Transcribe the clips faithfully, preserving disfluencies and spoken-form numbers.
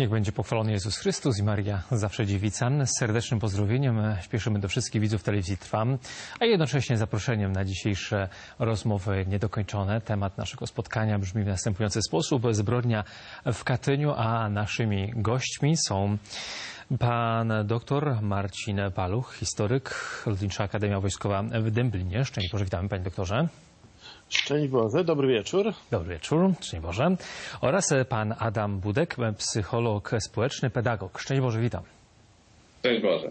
Niech będzie pochwalony Jezus Chrystus i Maria zawsze dziewica. Z serdecznym pozdrowieniem śpieszymy do wszystkich widzów telewizji Trwam, a jednocześnie zaproszeniem na dzisiejsze rozmowy niedokończone. Temat naszego spotkania brzmi w następujący sposób. Zbrodnia w Katyniu, a naszymi gośćmi są pan doktor Marcin Paluch, historyk, Lotnicza Akademia Wojskowa w Dęblinie. Szczęść Boże, witamy panie doktorze. Szczęść Boże, dobry wieczór. Dobry wieczór, szczęść Boże. Oraz pan Adam Budek, psycholog społeczny, pedagog. Szczęść Boże, witam. Szczęść Boże.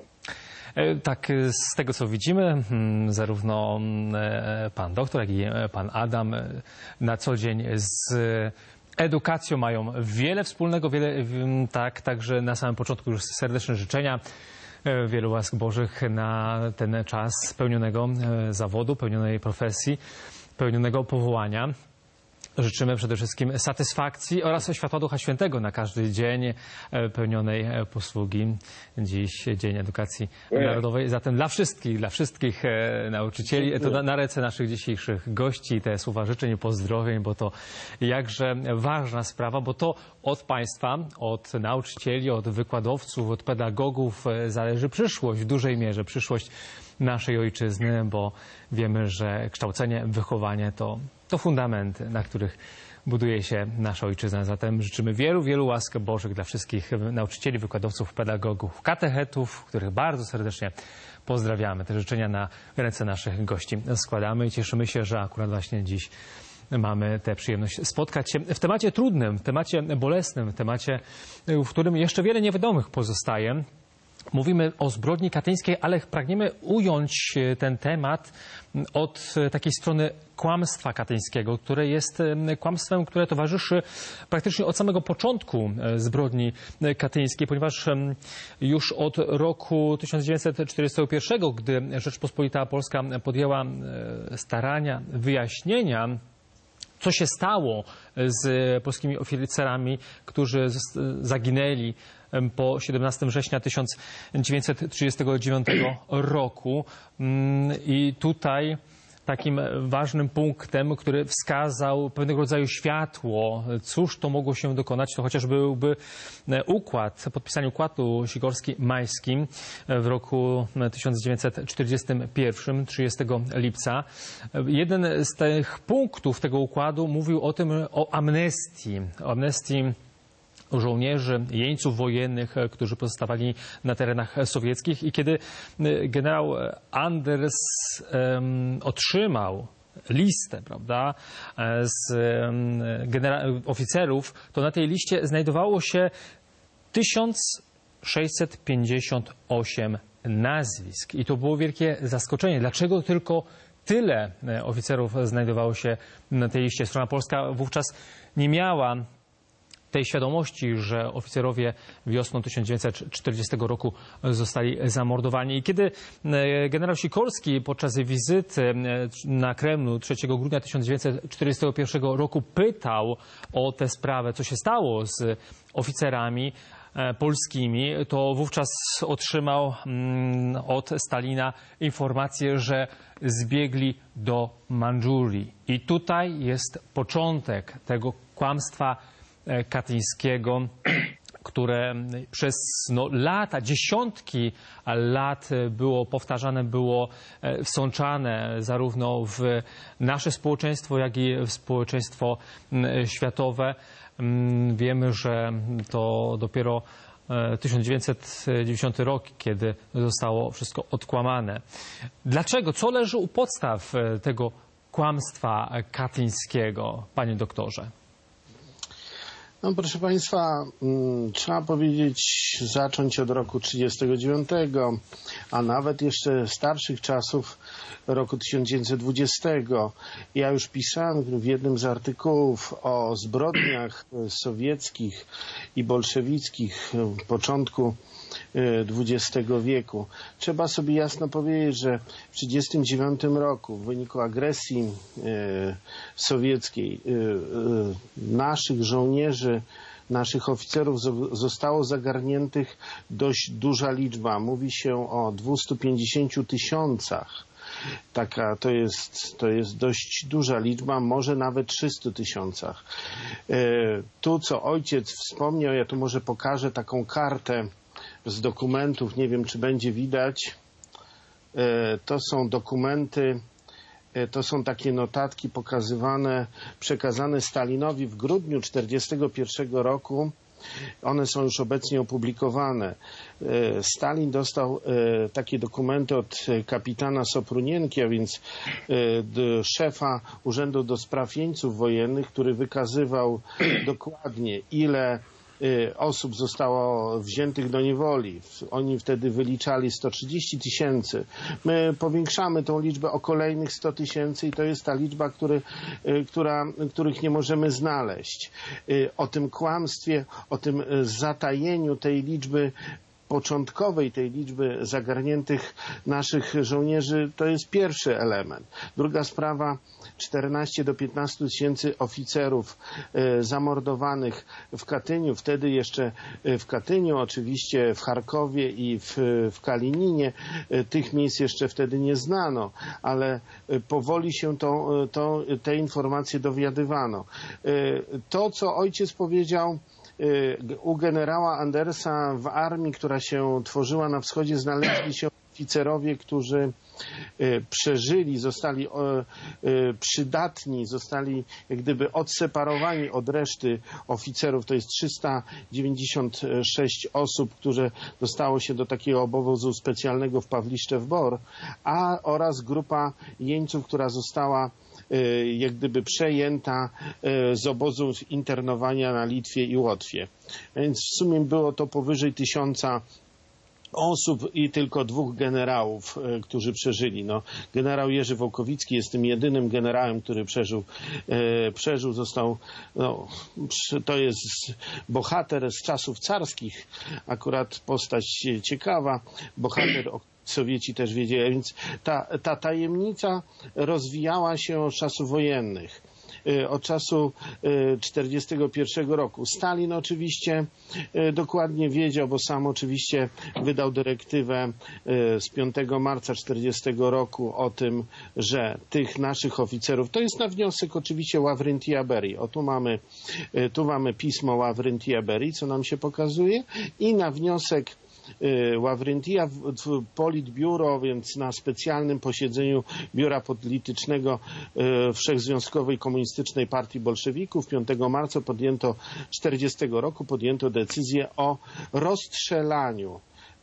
Tak, z tego co widzimy, zarówno pan doktor, jak i pan Adam na co dzień z edukacją mają wiele wspólnego, wiele, tak, także na samym początku już serdeczne życzenia. Wielu łask Bożych na ten czas pełnionego zawodu, pełnionej profesji, pełnionego powołania. Życzymy przede wszystkim satysfakcji oraz światła Ducha Świętego na każdy dzień pełnionej posługi. Dziś Dzień Edukacji Narodowej. Zatem dla wszystkich, dla wszystkich nauczycieli, to na, na ręce naszych dzisiejszych gości te słowa życzeń i pozdrowień, bo to jakże ważna sprawa, bo to od państwa, od nauczycieli, od wykładowców, od pedagogów zależy przyszłość w dużej mierze, przyszłość naszej ojczyzny, bo wiemy, że kształcenie, wychowanie to, to fundamenty, na których buduje się nasza ojczyzna. Zatem życzymy wielu, wielu łask Bożych dla wszystkich nauczycieli, wykładowców, pedagogów, katechetów, których bardzo serdecznie pozdrawiamy. Te życzenia na ręce naszych gości składamy i cieszymy się, że akurat właśnie dziś mamy tę przyjemność spotkać się w temacie trudnym, w temacie bolesnym, w temacie, w którym jeszcze wiele niewiadomych pozostaje. Mówimy o zbrodni katyńskiej, ale pragniemy ująć ten temat od takiej strony kłamstwa katyńskiego, które jest kłamstwem, które towarzyszy praktycznie od samego początku zbrodni katyńskiej, ponieważ już od roku tysiąc dziewięćset czterdziestego pierwszego, gdy Rzeczpospolita Polska podjęła starania wyjaśnienia, co się stało z polskimi oficerami, którzy zaginęli po siedemnastego września tysiąc dziewięćset trzydziestego dziewiątego roku. I tutaj takim ważnym punktem, który wskazał pewnego rodzaju światło, cóż to mogło się dokonać, to chociaż byłby układ, podpisanie układu Sikorski-Majskim w roku tysiąc dziewięćset czterdziestym pierwszym, trzydziestego lipca. Jeden z tych punktów tego układu mówił o tym, o amnestii, o amnestii żołnierzy, jeńców wojennych, którzy pozostawali na terenach sowieckich. I kiedy generał Anders um, otrzymał listę, prawda, z um, oficerów, to na tej liście znajdowało się tysiąc sześćset pięćdziesiąt osiem nazwisk. I to było wielkie zaskoczenie. Dlaczego tylko tyle oficerów znajdowało się na tej liście? Strona polska wówczas nie miała tej świadomości, że oficerowie wiosną tysiąc dziewięćset czterdziestego roku zostali zamordowani. I kiedy generał Sikorski podczas wizyty na Kremlu trzeciego grudnia tysiąc dziewięćset czterdziestego pierwszego roku pytał o tę sprawę, co się stało z oficerami polskimi, to wówczas otrzymał od Stalina informację, że zbiegli do Mandżurii. I tutaj jest początek tego kłamstwa katyńskiego, które przez no, lata, dziesiątki lat było powtarzane, było wsączane zarówno w nasze społeczeństwo, jak i w społeczeństwo światowe. Wiemy, że to dopiero tysiąc dziewięćset dziewięćdziesiąty rok, kiedy zostało wszystko odkłamane. Dlaczego? Co leży u podstaw tego kłamstwa katyńskiego, panie doktorze? No, proszę Państwa, trzeba powiedzieć, zacząć od roku trzydziestego dziewiątego, a nawet jeszcze starszych czasów, roku tysiąc dziewięćset dwudziestego. Ja już pisałem w jednym z artykułów o zbrodniach sowieckich i bolszewickich w początku dwudziestego wieku. Trzeba sobie jasno powiedzieć, że w tysiąc dziewięćset trzydziestym dziewiątym roku w wyniku agresji sowieckiej naszych żołnierzy, naszych oficerów zostało zagarniętych dość duża liczba. Mówi się o dwustu pięćdziesięciu tysiącach. taka, to jest, to jest dość duża liczba, może nawet trzysta tysiącach. Tu, co ojciec wspomniał, ja tu może pokażę taką kartę z dokumentów, nie wiem, czy będzie widać. To są dokumenty, to są takie notatki pokazywane, przekazane Stalinowi w grudniu tysiąc dziewięćset czterdziestego pierwszego roku. One są już obecnie opublikowane. Stalin dostał takie dokumenty od kapitana Soprunienki, a więc szefa Urzędu do Spraw Jeńców Wojennych, który wykazywał dokładnie, ile osób zostało wziętych do niewoli. Oni wtedy wyliczali sto trzydzieści tysięcy. My powiększamy tą liczbę o kolejnych sto tysięcy i to jest ta liczba, który, która, których nie możemy znaleźć. O tym kłamstwie, o tym zatajeniu tej liczby początkowej, tej liczby zagarniętych naszych żołnierzy, to jest pierwszy element. Druga sprawa, czternaście do piętnastu tysięcy oficerów e, zamordowanych w Katyniu, wtedy jeszcze w Katyniu, oczywiście w Charkowie i w, w Kalininie. E, tych miejsc jeszcze wtedy nie znano, ale e, powoli się to, to, te informacje dowiadywano. E, to, co ojciec powiedział, u generała Andersa w armii, która się tworzyła na wschodzie, znaleźli się oficerowie, którzy przeżyli, zostali przydatni, zostali jak gdyby odseparowani od reszty oficerów. To jest trzysta dziewięćdziesiąt sześć osób, które dostało się do takiego obozu specjalnego w Pawliszczew-Bor, a oraz grupa jeńców, która została jak gdyby przejęta z obozu internowania na Litwie i Łotwie. Więc w sumie było to powyżej tysiąca osób i tylko dwóch generałów, którzy przeżyli. No, generał Jerzy Wołkowicki jest tym jedynym generałem, który przeżył. E, przeżył, został, no, to jest bohater z czasów carskich, akurat postać ciekawa, bohater, o Sowieci też wiedzieli, więc ta, ta tajemnica rozwijała się od czasów wojennych, od czasu czterdziestego pierwszego roku. Stalin oczywiście dokładnie wiedział, bo sam oczywiście wydał dyrektywę z piątego marca czterdziestego roku o tym, że tych naszych oficerów, to jest na wniosek oczywiście Ławrentija Berii. O tu mamy, tu mamy pismo Ławrentija Berii, co nam się pokazuje, i na wniosek Ławrentija w Politbiuro, więc na specjalnym posiedzeniu Biura Politycznego Wszechzwiązkowej Komunistycznej Partii Bolszewików piątego marca podjęto czterdziestego roku podjęto decyzję o rozstrzelaniu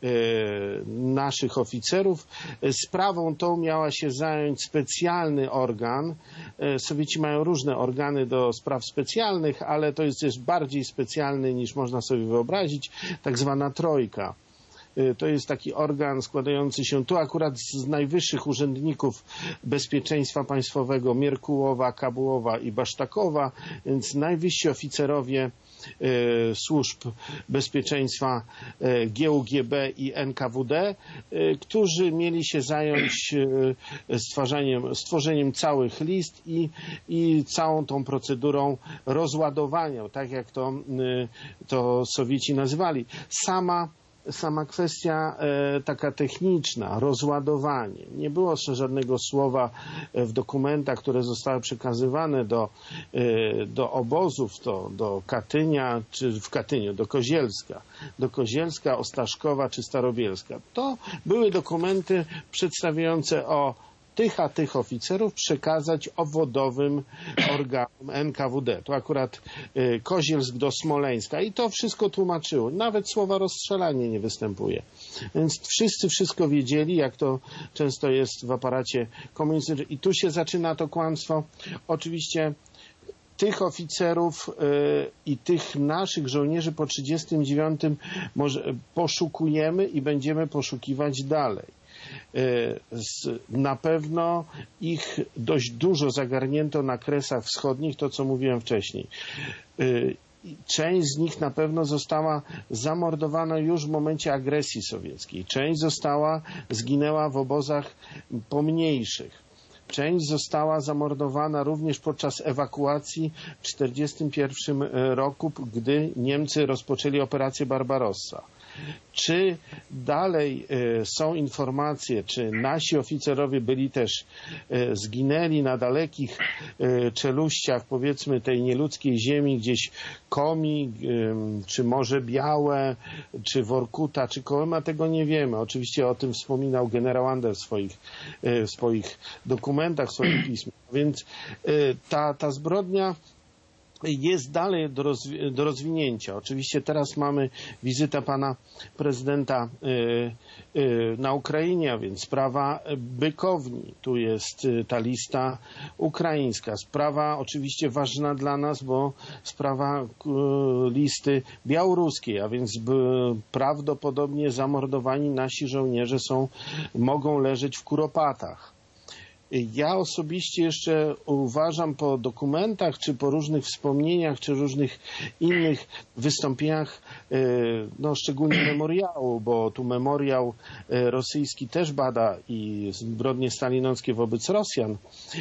naszych oficerów. Sprawą tą miała się zająć specjalny organ. Sowieci mają różne organy do spraw specjalnych, ale to jest, jest bardziej specjalny niż można sobie wyobrazić, tak zwana trojka. To jest taki organ składający się tu akurat z najwyższych urzędników bezpieczeństwa państwowego Mierkułowa, Kabułowa i Basztakowa, więc najwyżsi oficerowie służb bezpieczeństwa G U G B i N K W D, którzy mieli się zająć stwarzaniem, stworzeniem całych list i, i całą tą procedurą rozładowania, tak jak to, to Sowieci nazywali. Sama Sama kwestia e, taka techniczna, rozładowanie. Nie było żadnego słowa w dokumentach, które zostały przekazywane do, e, do obozów, to do Katynia, czy w Katyniu, do Kozielska, do Kozielska, Ostaszkowa czy Starobielska. To były dokumenty przedstawiające o tych a tych oficerów przekazać obwodowym organom N K W D. To akurat y, Kozielsk do Smoleńska i to wszystko tłumaczyło. Nawet słowa rozstrzelanie nie występuje. Więc wszyscy wszystko wiedzieli, jak to często jest w aparacie komunistycznym. I tu się zaczyna to kłamstwo. Oczywiście tych oficerów y, i tych naszych żołnierzy po trzydziestym dziewiątym może poszukujemy i będziemy poszukiwać dalej. Na pewno ich dość dużo zagarnięto na Kresach Wschodnich, to co mówiłem wcześniej. Część z nich na pewno została zamordowana już w momencie agresji sowieckiej. Część została, zginęła w obozach pomniejszych. Część została zamordowana również podczas ewakuacji w tysiąc dziewięćset czterdziestym pierwszym roku, gdy Niemcy rozpoczęli operację Barbarossa. Czy dalej są informacje, czy nasi oficerowie byli też, zginęli na dalekich czeluściach, powiedzmy, tej nieludzkiej ziemi, gdzieś Komi, czy Morze Białe, czy Workuta, czy Kołyma, tego nie wiemy. Oczywiście o tym wspominał generał Ander w swoich, w swoich dokumentach, w swoich pismach. Więc ta, ta zbrodnia jest dalej do, rozwi do rozwinięcia. Oczywiście teraz mamy wizytę pana prezydenta y, y, na Ukrainie, a więc sprawa Bykowni. Tu jest y, ta lista ukraińska. Sprawa oczywiście ważna dla nas, bo sprawa y, listy białoruskiej, a więc by, prawdopodobnie zamordowani nasi żołnierze są, mogą leżeć w Kuropatach. Ja osobiście jeszcze uważam po dokumentach, czy po różnych wspomnieniach, czy różnych innych wystąpieniach, no szczególnie memoriału, bo tu memoriał rosyjski też bada i zbrodnie stalinowskie wobec Rosjan,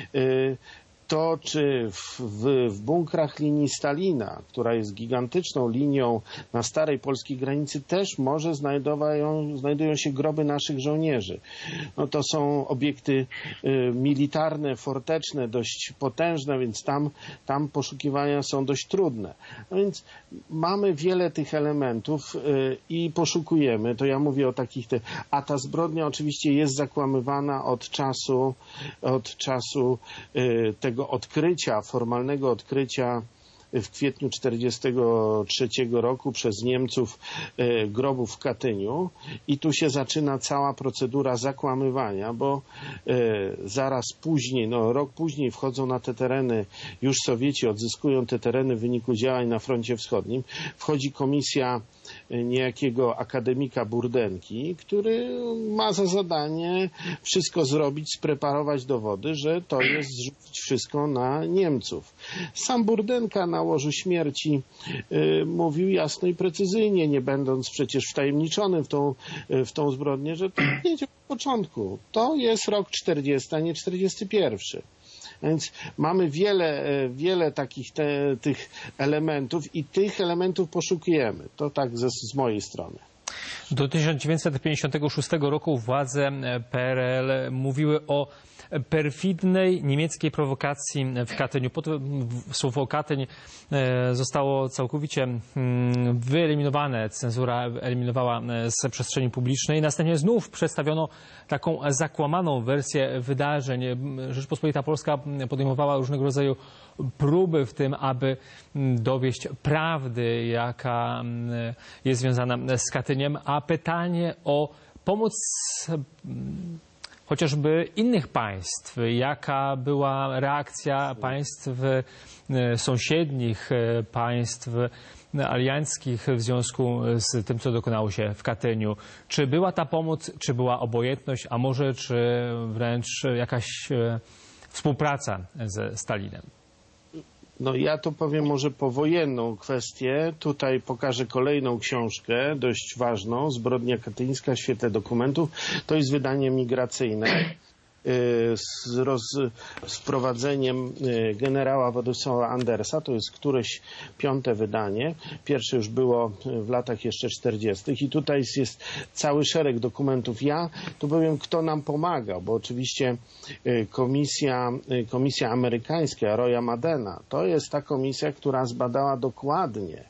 to, czy w, w, w bunkrach linii Stalina, która jest gigantyczną linią na starej polskiej granicy, też może znajdowają, znajdują się groby naszych żołnierzy. No to są obiekty y, militarne, forteczne, dość potężne, więc tam, tam poszukiwania są dość trudne. No więc mamy wiele tych elementów y, i poszukujemy. To ja mówię o takich... Te, a ta zbrodnia oczywiście jest zakłamywana od czasu, od czasu y, tego odkrycia, formalnego odkrycia w kwietniu tysiąc dziewięćset czterdziestego trzeciego roku przez Niemców grobów w Katyniu i tu się zaczyna cała procedura zakłamywania, bo zaraz później, no rok później wchodzą na te tereny, już Sowieci odzyskują te tereny w wyniku działań na froncie wschodnim, wchodzi komisja niejakiego akademika Burdenki, który ma za zadanie wszystko zrobić, spreparować dowody, że to jest zrzucić wszystko na Niemców. Sam Burdenka na łożu śmierci y, mówił jasno i precyzyjnie, nie będąc przecież wtajemniczonym w tą, w tą zbrodnię, że to nie od początku. To jest rok czterdziesty, a nie czterdziesty pierwszy. Więc mamy wiele, wiele takich te, tych elementów i tych elementów poszukujemy. To tak ze, z mojej strony. Do tysiąc dziewięćset pięćdziesiątego szóstego roku władze P R L mówiły o perfidnej niemieckiej prowokacji w Katyniu. Słowo Katyń zostało całkowicie wyeliminowane. Cenzura eliminowała z przestrzeni publicznej. Następnie znów przedstawiono taką zakłamaną wersję wydarzeń. Rzeczpospolita Polska podejmowała różnego rodzaju próby w tym, aby dowieść prawdy, jaka jest związana z Katyniem, a pytanie o pomoc chociażby innych państw, jaka była reakcja państw sąsiednich, państw alianckich w związku z tym, co dokonało się w Katyniu. Czy była ta pomoc, czy była obojętność, a może czy wręcz jakaś współpraca ze Stalinem? No ja to powiem może powojenną kwestię. Tutaj pokażę kolejną książkę, dość ważną, Zbrodnia katyńska w świetle dokumentów. To jest wydanie migracyjne z, roz, z wprowadzeniem generała Władysława Andersa. To jest któreś piąte wydanie. Pierwsze już było w latach jeszcze czterdziestych. I tutaj jest cały szereg dokumentów. Ja tu powiem, kto nam pomagał, bo oczywiście komisja, komisja amerykańska, Roya Madena, to jest ta komisja, która zbadała dokładnie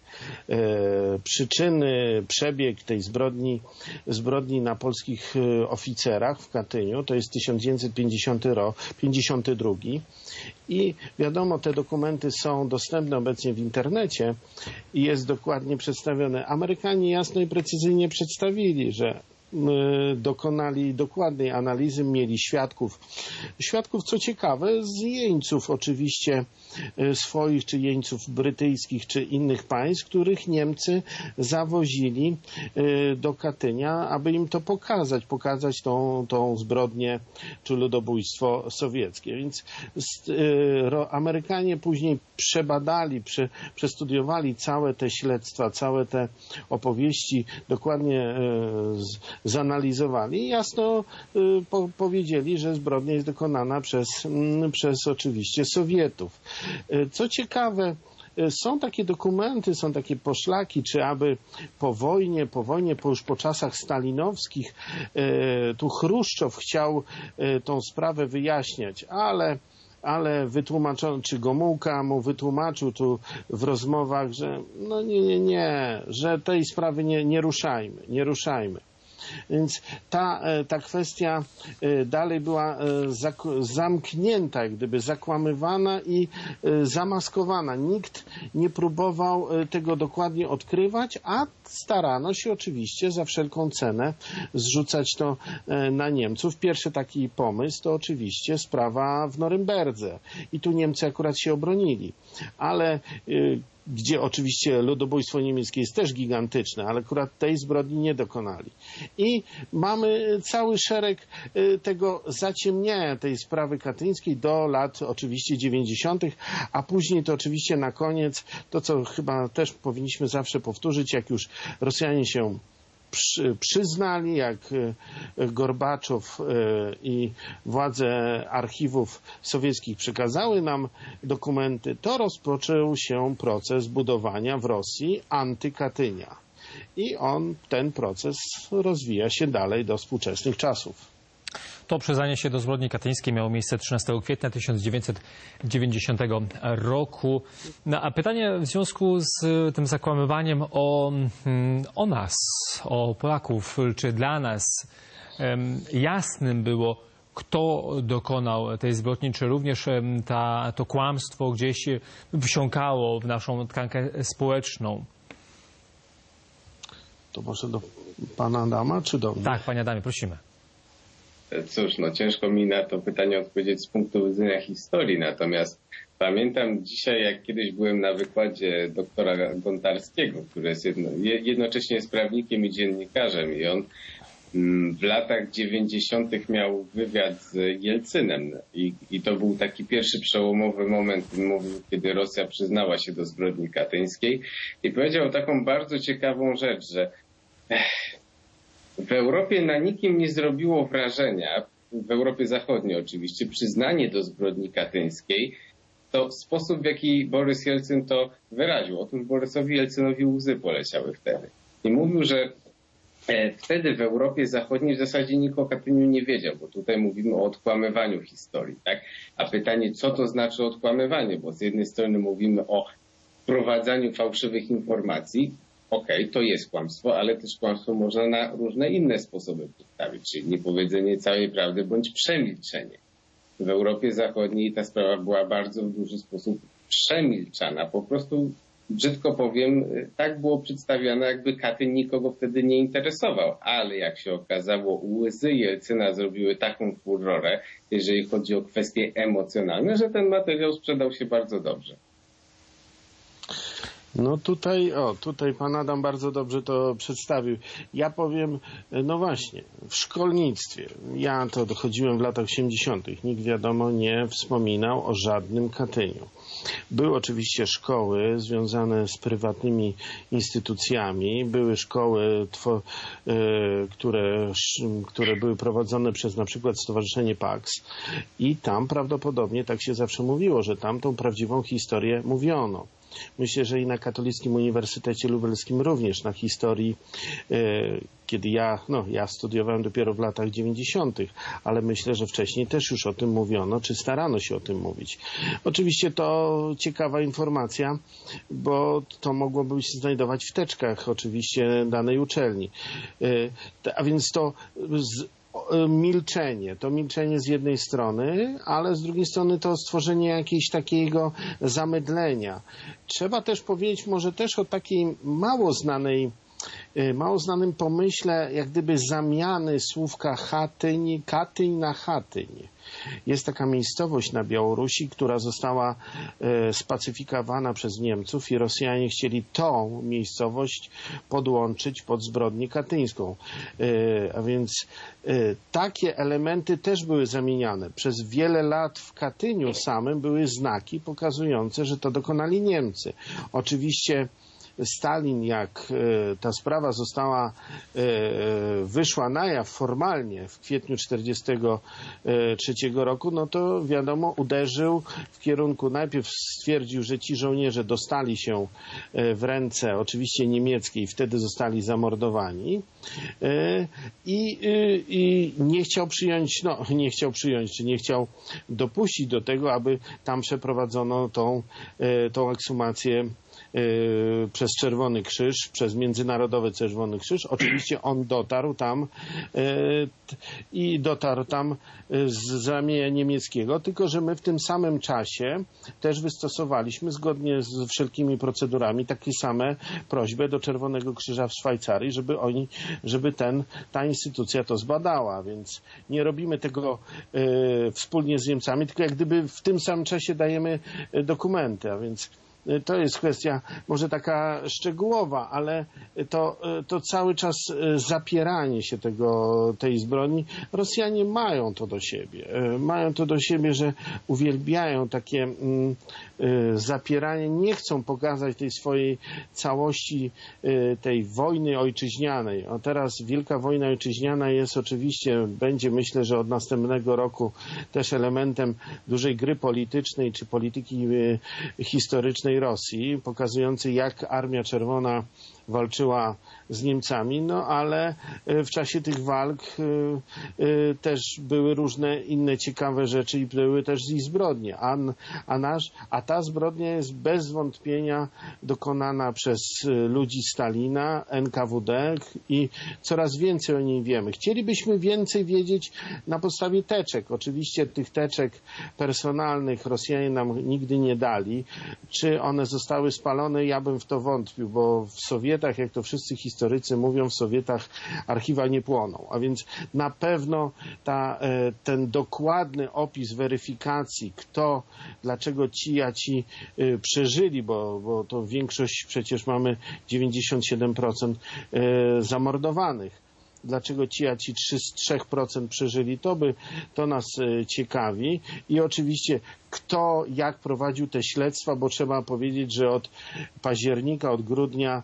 przyczyny, przebieg tej zbrodni, zbrodni na polskich oficerach w Katyniu. To jest tysiąc dziewięćset pięćdziesiąty rok, pięćdziesiąty drugi. I wiadomo, te dokumenty są dostępne obecnie w internecie i jest dokładnie przedstawione. Amerykanie jasno i precyzyjnie przedstawili, że dokonali dokładnej analizy, mieli świadków. Świadków, co ciekawe, z jeńców oczywiście swoich, czy jeńców brytyjskich, czy innych państw, których Niemcy zawozili do Katynia, aby im to pokazać, pokazać tą, tą zbrodnię, czy ludobójstwo sowieckie. Więc Amerykanie później przebadali, prze, przestudiowali całe te śledztwa, całe te opowieści, dokładnie z, zanalizowali i jasno y, po, powiedzieli, że zbrodnia jest dokonana przez, mm, przez oczywiście Sowietów. Y, co ciekawe, są takie dokumenty, są takie poszlaki, czy aby po wojnie, po wojnie, po już po czasach stalinowskich, tu Chruszczow chciał tą sprawę wyjaśniać, ale ale wytłumaczono, czy Gomułka mu wytłumaczył tu w rozmowach, że no nie, nie, nie, że tej sprawy nie, nie ruszajmy, nie ruszajmy. Więc ta, ta kwestia dalej była zamknięta, jak gdyby zakłamywana i zamaskowana. Nikt nie próbował tego dokładnie odkrywać, a starano się oczywiście za wszelką cenę zrzucać to na Niemców. Pierwszy taki pomysł to oczywiście sprawa w Norymberdze. I tu Niemcy akurat się obronili. Ale gdzie oczywiście ludobójstwo niemieckie jest też gigantyczne, ale akurat tej zbrodni nie dokonali. I mamy cały szereg tego zaciemniania tej sprawy katyńskiej do lat oczywiście dziewięćdziesiątych, a później to oczywiście na koniec, to co chyba też powinniśmy zawsze powtórzyć, jak już Rosjanie się Przy, przyznali, jak Gorbaczow i władze archiwów sowieckich przekazały nam dokumenty, to rozpoczął się proces budowania w Rosji antykatynia. I on, ten proces rozwija się dalej do współczesnych czasów. To przyznanie się do zbrodni katyńskiej miało miejsce trzynastego kwietnia tysiąc dziewięćset dziewięćdziesiątego roku. No, a pytanie w związku z tym zakłamywaniem o, o nas, o Polaków, czy dla nas um, jasnym było, kto dokonał tej zbrodni, czy również um, ta, to kłamstwo gdzieś wsiąkało w naszą tkankę społeczną? To może do pana Adama, czy do mnie? Tak, panie Adamie, prosimy. Cóż, no ciężko mi na to pytanie odpowiedzieć z punktu widzenia historii, natomiast pamiętam dzisiaj, jak kiedyś byłem na wykładzie doktora Gontarskiego, który jest jedno, jednocześnie jest prawnikiem i dziennikarzem i on w latach dziewięćdziesiątych miał wywiad z Jelcynem i, i to był taki pierwszy przełomowy moment, mówił, kiedy Rosja przyznała się do zbrodni katyńskiej i powiedział taką bardzo ciekawą rzecz, że w Europie na nikim nie zrobiło wrażenia, w Europie Zachodniej oczywiście, przyznanie do zbrodni katyńskiej, to sposób, w jaki Borys Jelcyn to wyraził. Otóż Borysowi Jelcynowi łzy poleciały wtedy. I mówił, że wtedy w Europie Zachodniej w zasadzie nikt o Katyniu nie wiedział, bo tutaj mówimy o odkłamywaniu historii, tak? A pytanie, co to znaczy odkłamywanie? Bo z jednej strony mówimy o wprowadzaniu fałszywych informacji. Okej, okay, to jest kłamstwo, ale też kłamstwo można na różne inne sposoby przedstawić, czyli niepowiedzenie całej prawdy bądź przemilczenie. W Europie Zachodniej ta sprawa była bardzo w duży sposób przemilczana. Po prostu, brzydko powiem, tak było przedstawiane, jakby Katyń nikogo wtedy nie interesował. Ale jak się okazało, łzy Jelcyna zrobiły taką furorę, jeżeli chodzi o kwestie emocjonalne, że ten materiał sprzedał się bardzo dobrze. No tutaj, o, tutaj pan Adam bardzo dobrze to przedstawił. Ja powiem, no właśnie, w szkolnictwie, ja to dochodziłem w latach osiemdziesiątych, nikt wiadomo nie wspominał o żadnym Katyniu. Były oczywiście szkoły związane z prywatnymi instytucjami, były szkoły, two, y, które, które były prowadzone przez na przykład Stowarzyszenie Pax i tam prawdopodobnie tak się zawsze mówiło, że tam tą prawdziwą historię mówiono. Myślę, że i na Katolickim Uniwersytecie Lubelskim również na historii, kiedy ja, no ja studiowałem dopiero w latach dziewięćdziesiątych, ale myślę, że wcześniej też już o tym mówiono, czy starano się o tym mówić. Oczywiście to ciekawa informacja, bo to mogłoby się znajdować w teczkach oczywiście danej uczelni. A więc to z milczenie. To milczenie z jednej strony, ale z drugiej strony to stworzenie jakiegoś takiego zamydlenia. Trzeba też powiedzieć może też o takiej mało znanej, mało znanym pomyśle, jak gdyby zamiany słówka Chatyń, Katyń na Chatyń. Jest taka miejscowość na Białorusi, która została e, spacyfikowana przez Niemców i Rosjanie chcieli tą miejscowość podłączyć pod zbrodnię katyńską. E, a więc e, takie elementy też były zamieniane. Przez wiele lat w Katyniu samym były znaki pokazujące, że to dokonali Niemcy. Oczywiście Stalin, jak ta sprawa została, wyszła na jaw formalnie w kwietniu czterdziestego trzeciego roku, no to wiadomo, uderzył w kierunku, najpierw stwierdził, że ci żołnierze dostali się w ręce oczywiście niemieckie i wtedy zostali zamordowani i, i nie chciał przyjąć, no nie chciał przyjąć, czy nie chciał dopuścić do tego, aby tam przeprowadzono tą, tą ekshumację przez Czerwony Krzyż, przez Międzynarodowy Czerwony Krzyż. Oczywiście on dotarł tam i dotarł tam z ramienia niemieckiego, tylko że my w tym samym czasie też wystosowaliśmy, zgodnie z wszelkimi procedurami, takie same prośby do Czerwonego Krzyża w Szwajcarii, żeby oni, żeby ten, ta instytucja to zbadała, więc nie robimy tego wspólnie z Niemcami, tylko jak gdyby w tym samym czasie dajemy dokumenty, a więc to jest kwestia może taka szczegółowa, ale to, to cały czas zapieranie się tego, tej zbrodni. Rosjanie mają to do siebie. Mają to do siebie, że uwielbiają takie zapieranie. Nie chcą pokazać tej swojej całości, tej wojny ojczyźnianej. A teraz wielka wojna ojczyźniana jest oczywiście, będzie myślę, że od następnego roku też elementem dużej gry politycznej czy polityki historycznej Rosji, pokazujący, jak Armia Czerwona walczyła z Niemcami, no ale w czasie tych walk y, y, też były różne inne ciekawe rzeczy i były też i zbrodnie. A, a, nasz, a ta zbrodnia jest bez wątpienia dokonana przez ludzi Stalina, N K W D i coraz więcej o niej wiemy. Chcielibyśmy więcej wiedzieć na podstawie teczek. Oczywiście tych teczek personalnych Rosjanie nam nigdy nie dali. Czy one zostały spalone? Ja bym w to wątpił, bo w Sowietach, jak to wszyscy historycy mówią, w Sowietach archiwa nie płoną. A więc na pewno ta, ten dokładny opis weryfikacji, kto, dlaczego ci, a ci przeżyli, bo, bo to większość, przecież mamy dziewięćdziesiąt siedem procent zamordowanych. Dlaczego ci, a ci trzy z trzech procent przeżyli, to by to nas ciekawi. I oczywiście kto, jak prowadził te śledztwa, bo trzeba powiedzieć, że od października, od grudnia,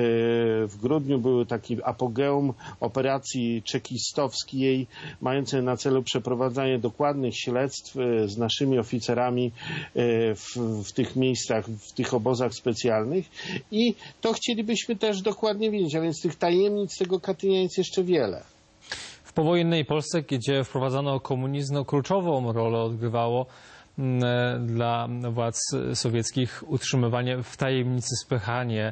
w grudniu były taki apogeum operacji czekistowskiej, mającej na celu przeprowadzanie dokładnych śledztw z naszymi oficerami w, w tych miejscach, w tych obozach specjalnych i to chcielibyśmy też dokładnie wiedzieć, a więc tych tajemnic tego Katynia jest jeszcze wiele. W powojennej Polsce, gdzie wprowadzano komunizm, no, kluczową rolę odgrywało dla władz sowieckich utrzymywanie w tajemnicy, spychanie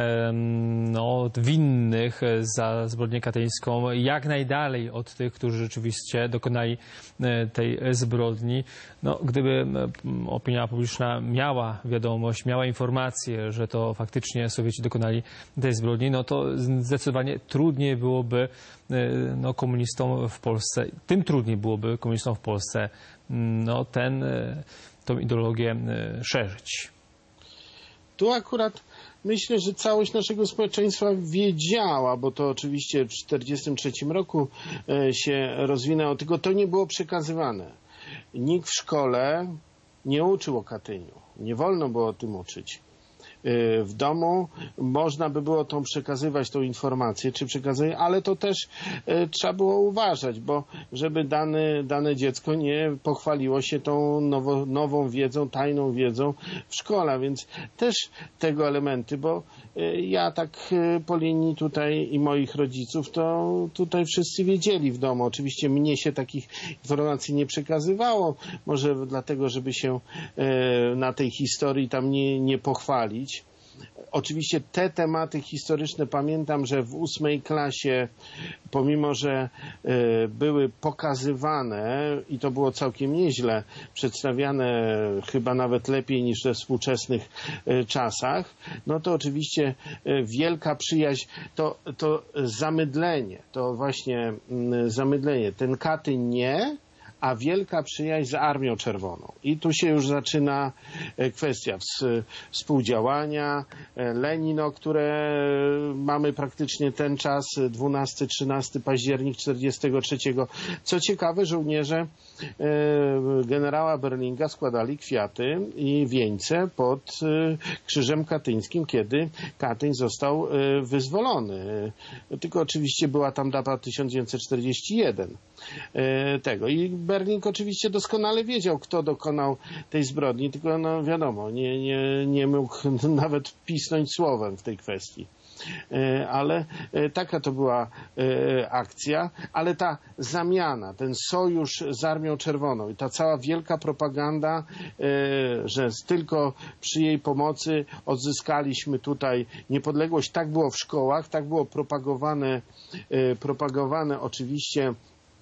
no, winnych za zbrodnię katyńską jak najdalej od tych, którzy rzeczywiście dokonali tej zbrodni. No, gdyby opinia publiczna miała wiadomość, miała informację, że to faktycznie Sowieci dokonali tej zbrodni, no to zdecydowanie trudniej byłoby no, komunistom w Polsce, tym trudniej byłoby komunistom w Polsce no, ten, tą ideologię szerzyć. Tu akurat myślę, że całość naszego społeczeństwa wiedziała, bo to oczywiście w tysiąc dziewięćset czterdziestym trzecim roku się rozwinęło, tylko to nie było przekazywane. Nikt w szkole nie uczył o Katyniu. Nie wolno było o tym uczyć. W domu można by było tą przekazywać, tą informację, czy przekazywać, ale to też e, trzeba było uważać, bo żeby dane, dane dziecko nie pochwaliło się tą nowo, nową wiedzą, tajną wiedzą w szkole, więc też tego elementy, bo e, ja tak e, po linii tutaj i moich rodziców, to tutaj wszyscy wiedzieli w domu. Oczywiście mnie się takich informacji nie przekazywało, może dlatego, żeby się e, na tej historii tam nie, nie pochwalić. Oczywiście te tematy historyczne pamiętam, że w ósmej klasie, pomimo że y, były pokazywane i to było całkiem nieźle przedstawiane, chyba nawet lepiej niż we współczesnych y, czasach, no to oczywiście y, wielka przyjaźń, to, to zamydlenie, to właśnie y, zamydlenie. Ten Katyń nie, a wielka przyjaźń z Armią Czerwoną. I tu się już zaczyna kwestia współdziałania. Lenino, które mamy praktycznie ten czas, dwunasty trzynasty październik czterdziestego trzeciego. Co ciekawe, żołnierze generała Berlinga składali kwiaty i wieńce pod Krzyżem Katyńskim, kiedy Katyń został wyzwolony. Tylko oczywiście była tam data tysiąc dziewięćset czterdziesty pierwszy tego. I Berling oczywiście doskonale wiedział, kto dokonał tej zbrodni, tylko no wiadomo, nie, nie, nie mógł nawet pisnąć słowem w tej kwestii. Ale taka to była akcja, ale ta zamiana, ten sojusz z Armią Czerwoną i ta cała wielka propaganda, że tylko przy jej pomocy odzyskaliśmy tutaj niepodległość, tak było w szkołach, tak było propagowane, propagowane oczywiście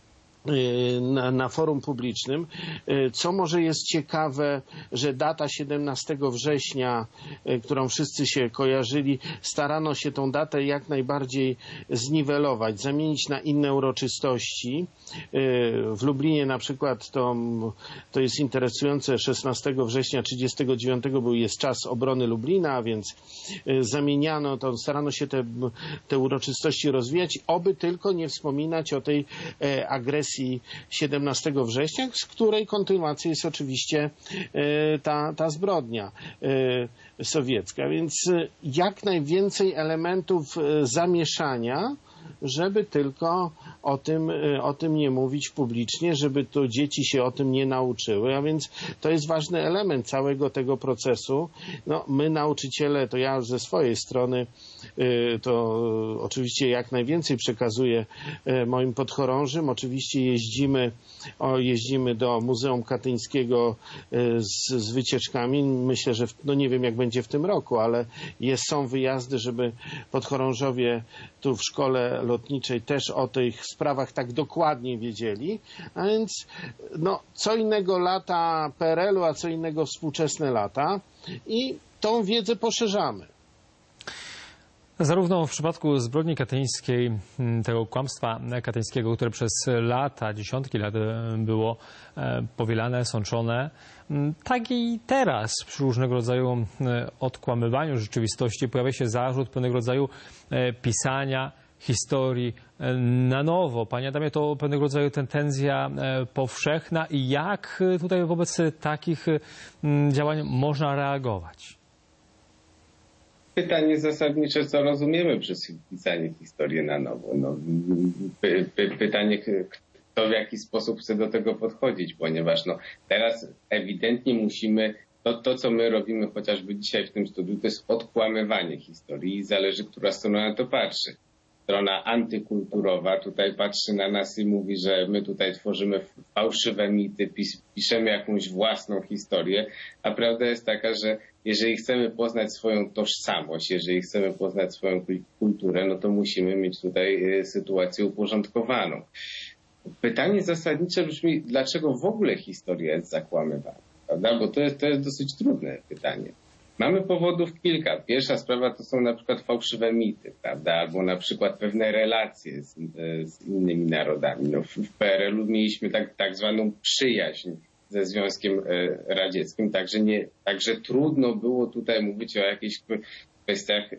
Na, na forum publicznym. Co może jest ciekawe, że data siedemnastego września, którą wszyscy się kojarzyli, starano się tą datę jak najbardziej zniwelować, zamienić na inne uroczystości. W Lublinie na przykład to, to jest interesujące, szesnastego września trzydziestego dziewiątego był jest czas obrony Lublina, a więc zamieniano to, starano się te, te uroczystości rozwijać, oby tylko nie wspominać o tej agresji siedemnastego września, z której kontynuacji jest oczywiście ta, ta zbrodnia sowiecka. Więc jak najwięcej elementów zamieszania, żeby tylko o tym, o tym nie mówić publicznie, żeby to dzieci się o tym nie nauczyły, a więc to jest ważny element całego tego procesu. No, my nauczyciele, to ja ze swojej strony to oczywiście jak najwięcej przekazuję moim podchorążym. Oczywiście jeździmy, o, jeździmy do Muzeum Katyńskiego z, z wycieczkami. Myślę, że w, no nie wiem jak będzie w tym roku, ale jest, są wyjazdy, żeby podchorążowie tu w szkole lotniczej też o tych sprawach tak dokładnie wiedzieli. A więc no, co innego lata P R L u, a co innego współczesne lata i tą wiedzę poszerzamy. Zarówno w przypadku zbrodni katyńskiej, tego kłamstwa katyńskiego, które przez lata, dziesiątki lat było powielane, sączone, tak i teraz przy różnego rodzaju odkłamywaniu rzeczywistości pojawia się zarzut pewnego rodzaju pisania historii na nowo. Panie Adamie, to pewnego rodzaju tendencja powszechna i jak tutaj wobec takich działań można reagować? Pytanie zasadnicze, co rozumiemy przez pisanie historii na nowo. No, py, py, pytanie, kto w jaki sposób chce do tego podchodzić, ponieważ no, teraz ewidentnie musimy, to, to co my robimy chociażby dzisiaj w tym studiu, to jest odkłamywanie historii i zależy, która strona na to patrzy. Strona antykulturowa tutaj patrzy na nas i mówi, że my tutaj tworzymy fałszywe mity, pis, piszemy jakąś własną historię, a prawda jest taka, że jeżeli chcemy poznać swoją tożsamość, jeżeli chcemy poznać swoją kulturę, no to musimy mieć tutaj sytuację uporządkowaną. Pytanie zasadnicze brzmi, dlaczego w ogóle historia jest zakłamywana, prawda? Bo to jest, to jest dosyć trudne pytanie. Mamy powodów kilka. Pierwsza sprawa to są na przykład fałszywe mity, prawda? Albo na przykład pewne relacje z, z innymi narodami. No, w P R L u mieliśmy tak, tak zwaną przyjaźń ze Związkiem Radzieckim, także, nie, także trudno było tutaj mówić o jakichś kwestiach,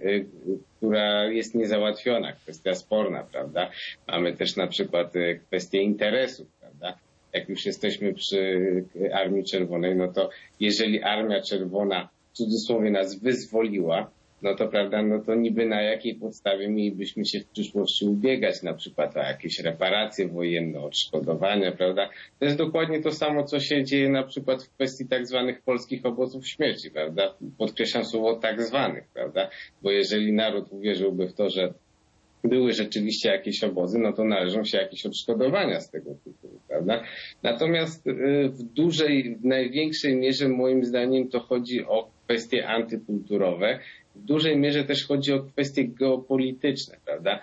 która jest niezałatwiona, kwestia sporna, prawda? Mamy też na przykład kwestię interesów, prawda? Jak już jesteśmy przy Armii Czerwonej, no to jeżeli Armia Czerwona w cudzysłowie nas wyzwoliła, no to prawda, no to niby na jakiej podstawie mielibyśmy się w przyszłości ubiegać, na przykład o jakieś reparacje wojenne, odszkodowania, prawda? To jest dokładnie to samo, co się dzieje na przykład w kwestii tak zwanych polskich obozów śmierci, prawda? Podkreślam słowo tak zwanych, prawda? Bo jeżeli naród uwierzyłby w to, że były rzeczywiście jakieś obozy, no to należą się jakieś odszkodowania z tego tytułu, prawda? Natomiast w dużej, w największej mierze moim zdaniem to chodzi o kwestie antykulturowe. W dużej mierze też chodzi o kwestie geopolityczne, prawda?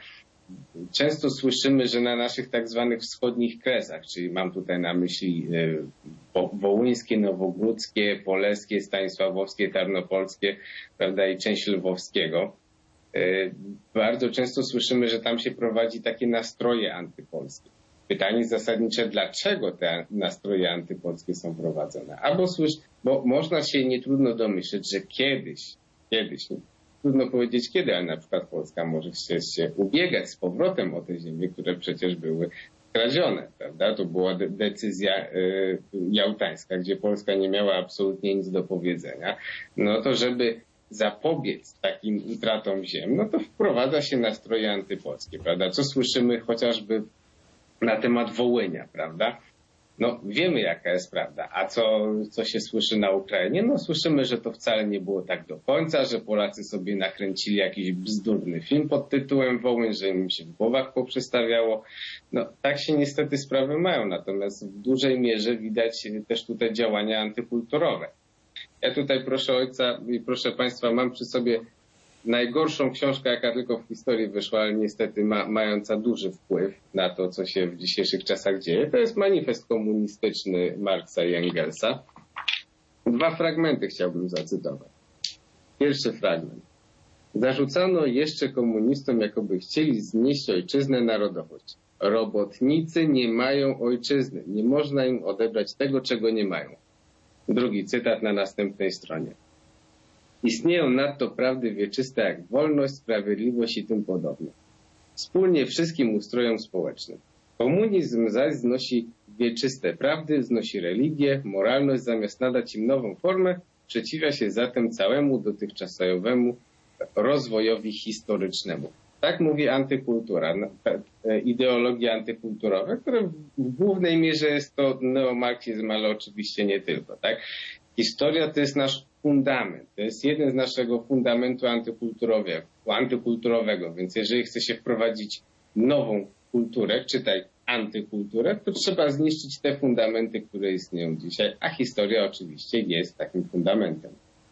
Często słyszymy, że na naszych tak zwanych wschodnich kresach, czyli mam tutaj na myśli wołyńskie, nowogródzkie, poleskie, stanisławowskie, tarnopolskie, prawda, i część lwowskiego. Bardzo często słyszymy, że tam się prowadzi takie nastroje antypolskie. Pytanie zasadnicze, dlaczego te nastroje antypolskie są prowadzone? Albo słysz, bo można się nie trudno domyśleć, że kiedyś, kiedyś, nie, trudno powiedzieć kiedy, ale na przykład Polska może chcieć się ubiegać z powrotem o te ziemie, które przecież były kradzione, prawda? To była de- decyzja y, jałtańska, gdzie Polska nie miała absolutnie nic do powiedzenia. No to żeby zapobiec takim utratom ziem, no to wprowadza się nastroje antypolskie, prawda? Co słyszymy chociażby na temat Wołynia, prawda? No wiemy jaka jest prawda. A co, co się słyszy na Ukrainie? No słyszymy, że to wcale nie było tak do końca, że Polacy sobie nakręcili jakiś bzdurny film pod tytułem Wołyń, że im się w głowach poprzestawiało. No tak się niestety sprawy mają, natomiast w dużej mierze widać też tutaj działania antykulturowe. Ja tutaj proszę ojca i proszę państwa, mam przy sobie najgorszą książkę, jaka tylko w historii wyszła, ale niestety ma, mająca duży wpływ na to, co się w dzisiejszych czasach dzieje. To jest manifest komunistyczny Marksa i Engelsa. Dwa fragmenty chciałbym zacytować. Pierwszy fragment. Zarzucano jeszcze komunistom, jakoby chcieli znieść ojczyznę, narodowość. Robotnicy nie mają ojczyzny. Nie można im odebrać tego, czego nie mają. Drugi cytat na następnej stronie. Istnieją nadto prawdy wieczyste jak wolność, sprawiedliwość i tym podobne. Wspólnie wszystkim ustrojom społecznym. Komunizm zaś znosi wieczyste prawdy, znosi religię, moralność, zamiast nadać im nową formę, przeciwia się zatem całemu dotychczasowemu rozwojowi historycznemu. Tak mówi antykultura, ideologia antykulturowa, która w głównej mierze jest to neomarksizm, ale oczywiście nie tylko. Tak? Historia to jest nasz fundament, to jest jeden z naszego fundamentu antykulturowego, antykulturowego, więc jeżeli chce się wprowadzić nową kulturę, czytaj antykulturę, to trzeba zniszczyć te fundamenty, które istnieją dzisiaj, a historia oczywiście jest takim fundamentem.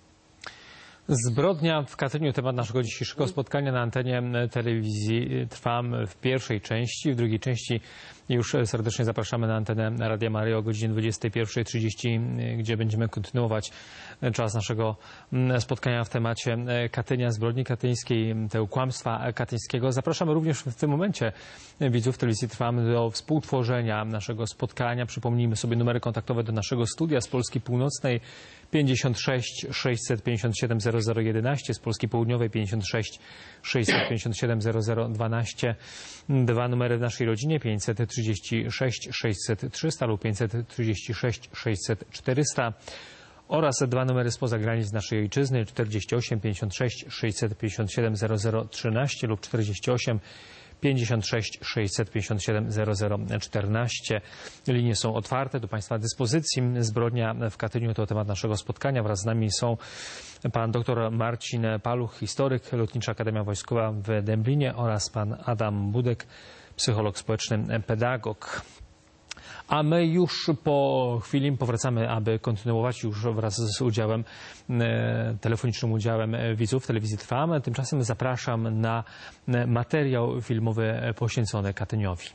Zbrodnia w Katyniu, temat naszego dzisiejszego spotkania na antenie telewizji. Trwam w pierwszej części, w drugiej części już serdecznie zapraszamy na antenę Radia Maryja o godzinie dwudziestej pierwszej trzydzieści, gdzie będziemy kontynuować czas naszego spotkania w temacie Katynia, zbrodni katyńskiej, tego kłamstwa katyńskiego. Zapraszamy również w tym momencie widzów telewizji Trwam do współtworzenia naszego spotkania. Przypomnijmy sobie numery kontaktowe do naszego studia z Polski Północnej pięćdziesiąt sześć sześćset pięćdziesiąt siedem zero zero jedenaście, z Polski Południowej pięćdziesiąt sześć sześćset pięćdziesiąt siedem zero zero dwanaście. Dwa numery w naszej rodzinie pięćset trzydzieści sześć sześćset trzysta lub pięćset trzydzieści sześć sześćset czterysta oraz dwa numery spoza granic naszej ojczyzny czterdzieści osiem pięćdziesiąt sześć sześćset pięćdziesiąt siedem zero zero trzynaście lub czterdzieści osiem pięćdziesiąt sześć sześćset pięćdziesiąt siedem zero zero czternaście. Linie są otwarte, do Państwa dyspozycji. Zbrodnia w Katyniu to temat naszego spotkania. Wraz z nami są pan dr Marcin Paluch, historyk, Lotnicza Akademia Wojskowa w Dęblinie, oraz pan Adam Budek, psycholog społeczny, pedagog. A my już po chwili powracamy, aby kontynuować już wraz z udziałem, telefonicznym udziałem widzów telewizji Trwam. Tymczasem zapraszam na materiał filmowy poświęcony Katyniowi.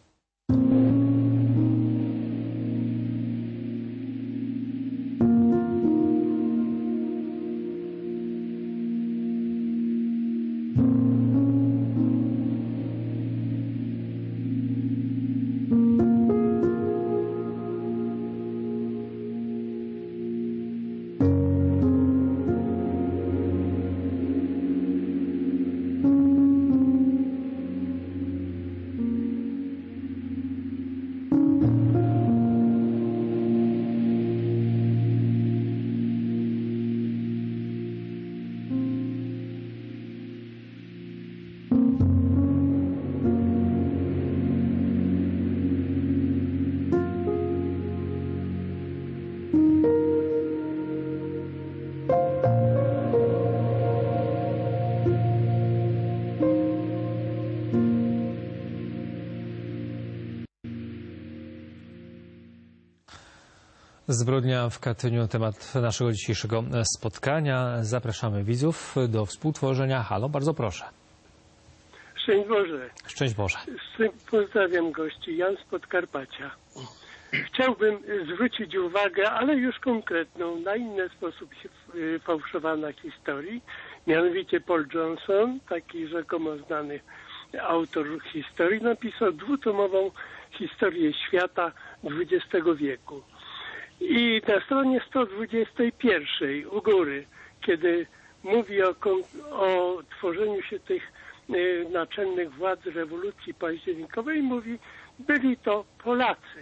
Zbrodnia w Katyniu, temat naszego dzisiejszego spotkania. Zapraszamy widzów do współtworzenia. Halo, bardzo proszę. Szczęść Boże. Szczęść Boże. Pozdrawiam gości. Jan z Podkarpacia. Chciałbym zwrócić uwagę, ale już konkretną, na inny sposób się fałszowana historii. Mianowicie Paul Johnson, taki rzekomo znany autor historii, napisał dwutomową historię świata dwudziestego wieku. I na stronie sto dwudziestej pierwszej u góry, kiedy mówi o, o tworzeniu się tych y, naczelnych władz rewolucji październikowej, mówi, byli to Polacy.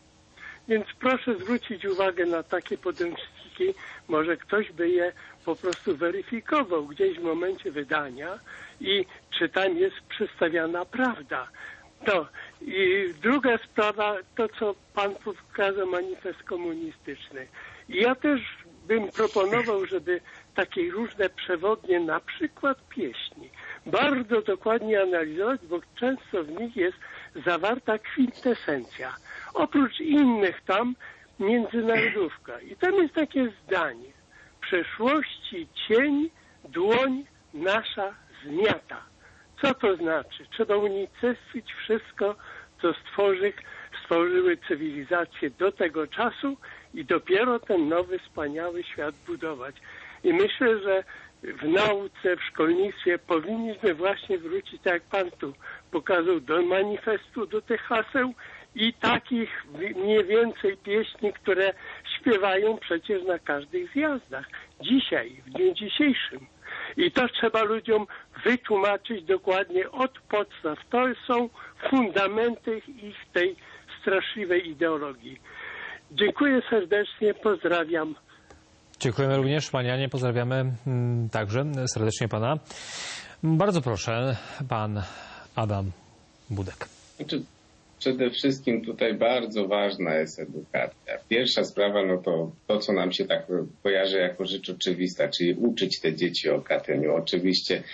Więc proszę zwrócić uwagę na takie podręczniki, może ktoś by je po prostu weryfikował gdzieś w momencie wydania i czy tam jest przedstawiana prawda. No i druga sprawa, to co pan pokazał, manifest komunistyczny. I ja też bym proponował, żeby takie różne przewodnie, na przykład pieśni, bardzo dokładnie analizować, bo często w nich jest zawarta kwintesencja. Oprócz innych tam międzynarodówka. I tam jest takie zdanie. Przeszłości cień, dłoń nasza zmiata. Co to znaczy? Trzeba unicestwić wszystko, co stworzy, stworzyły cywilizacje do tego czasu i dopiero ten nowy, wspaniały świat budować. I myślę, że w nauce, w szkolnictwie powinniśmy właśnie wrócić, tak jak pan tu pokazał, do manifestu, do tych haseł i takich mniej więcej pieśni, które śpiewają przecież na każdych zjazdach. Dzisiaj, w dniu dzisiejszym. I to trzeba ludziom wytłumaczyć dokładnie od podstaw. To są fundamenty ich tej straszliwej ideologii. Dziękuję serdecznie, pozdrawiam. Dziękujemy również, panie Janie, pozdrawiamy także serdecznie pana. Bardzo proszę, pan Adam Budek. Znaczy, przede wszystkim tutaj bardzo ważna jest edukacja. Pierwsza sprawa, no to to, co nam się tak kojarzy jako rzecz oczywista, czyli uczyć te dzieci o Katyniu. Oczywiście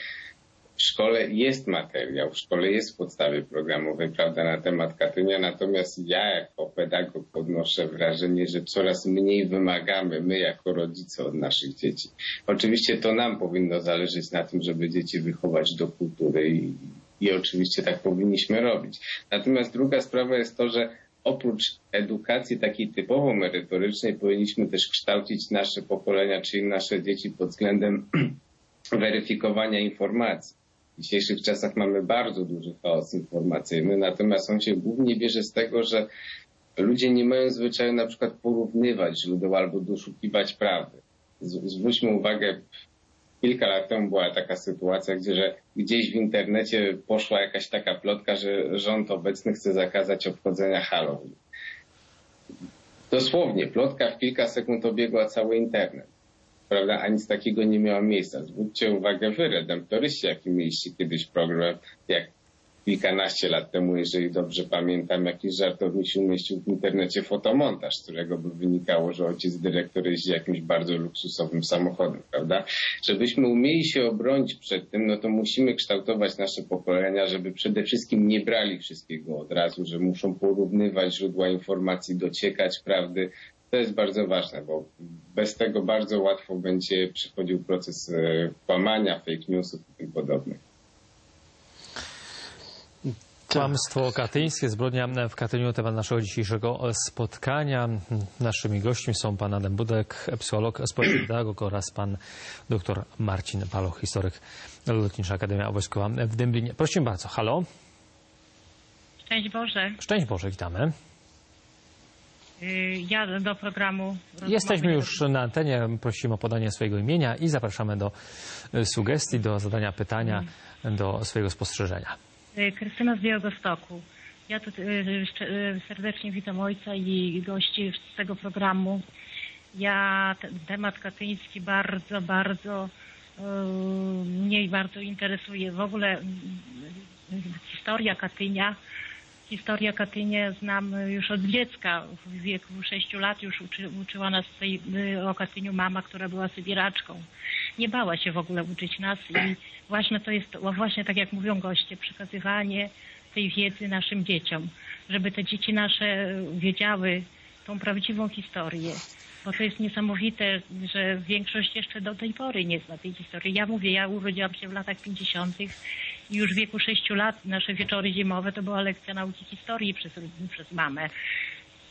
w szkole jest materiał, w szkole jest w podstawie programowej, prawda, na temat Katynia, natomiast ja jako pedagog odnoszę wrażenie, że coraz mniej wymagamy, my jako rodzice, od naszych dzieci. Oczywiście to nam powinno zależeć na tym, żeby dzieci wychować do kultury i, i oczywiście tak powinniśmy robić. Natomiast druga sprawa jest to, że oprócz edukacji takiej typowo merytorycznej powinniśmy też kształcić nasze pokolenia, czyli nasze dzieci pod względem weryfikowania informacji. W dzisiejszych czasach mamy bardzo duży chaos informacyjny, natomiast on się głównie bierze z tego, że ludzie nie mają zwyczaju na przykład porównywać źródeł albo doszukiwać prawdy. Zwróćmy uwagę, kilka lat temu była taka sytuacja, gdzie że gdzieś w internecie poszła jakaś taka plotka, że rząd obecny chce zakazać obchodzenia Halloween. Dosłownie, plotka w kilka sekund obiegła cały internet. Prawda, a nic takiego nie miało miejsca. Zwróćcie uwagę wy, redemptoryści, jaki mieliście kiedyś program, jak kilkanaście lat temu, jeżeli dobrze pamiętam, jakiś żartownik się umieścił w internecie fotomontaż, z którego by wynikało, że ojciec dyrektor jeździ jakimś bardzo luksusowym samochodem, prawda? Żebyśmy umieli się obronić przed tym, no to musimy kształtować nasze pokolenia, żeby przede wszystkim nie brali wszystkiego od razu, że muszą porównywać źródła informacji, dociekać prawdy. To jest bardzo ważne, bo bez tego bardzo łatwo będzie przychodził proces kłamania, fake newsów i tym podobnych. Kłamstwo katyńskie, zbrodnia w Katyniu, temat naszego dzisiejszego spotkania. Naszymi gośćmi są pan Adam Budek, psycholog, społeczny pedagog oraz pan dr Marcin Paloch, historyk, Lotnicza Akademia Wojskowa w Dęblinie. Prosimy bardzo, halo. Szczęść Boże. Szczęść Boże, witamy. Ja do programu... Jesteśmy już na antenie, prosimy o podanie swojego imienia i zapraszamy do sugestii, do zadania pytania, do swojego spostrzeżenia. Krystyna z Białegostoku. Ja tu serdecznie witam ojca i gości z tego programu. Ja ten temat katyński bardzo, bardzo mnie bardzo interesuje. W ogóle historia Katynia. Historia Katynia znam już od dziecka. W wieku sześciu lat już uczy, uczyła nas tej, o Katyniu mama, która była sybiraczką. Nie bała się w ogóle uczyć nas i właśnie to jest, właśnie tak jak mówią goście, przekazywanie tej wiedzy naszym dzieciom, żeby te dzieci nasze wiedziały tą prawdziwą historię. Bo to jest niesamowite, że większość jeszcze do tej pory nie zna tej historii. Ja mówię, ja urodziłam się w latach pięćdziesiątych i już w wieku sześciu lat nasze wieczory zimowe to była lekcja nauki historii przez, przez mamę.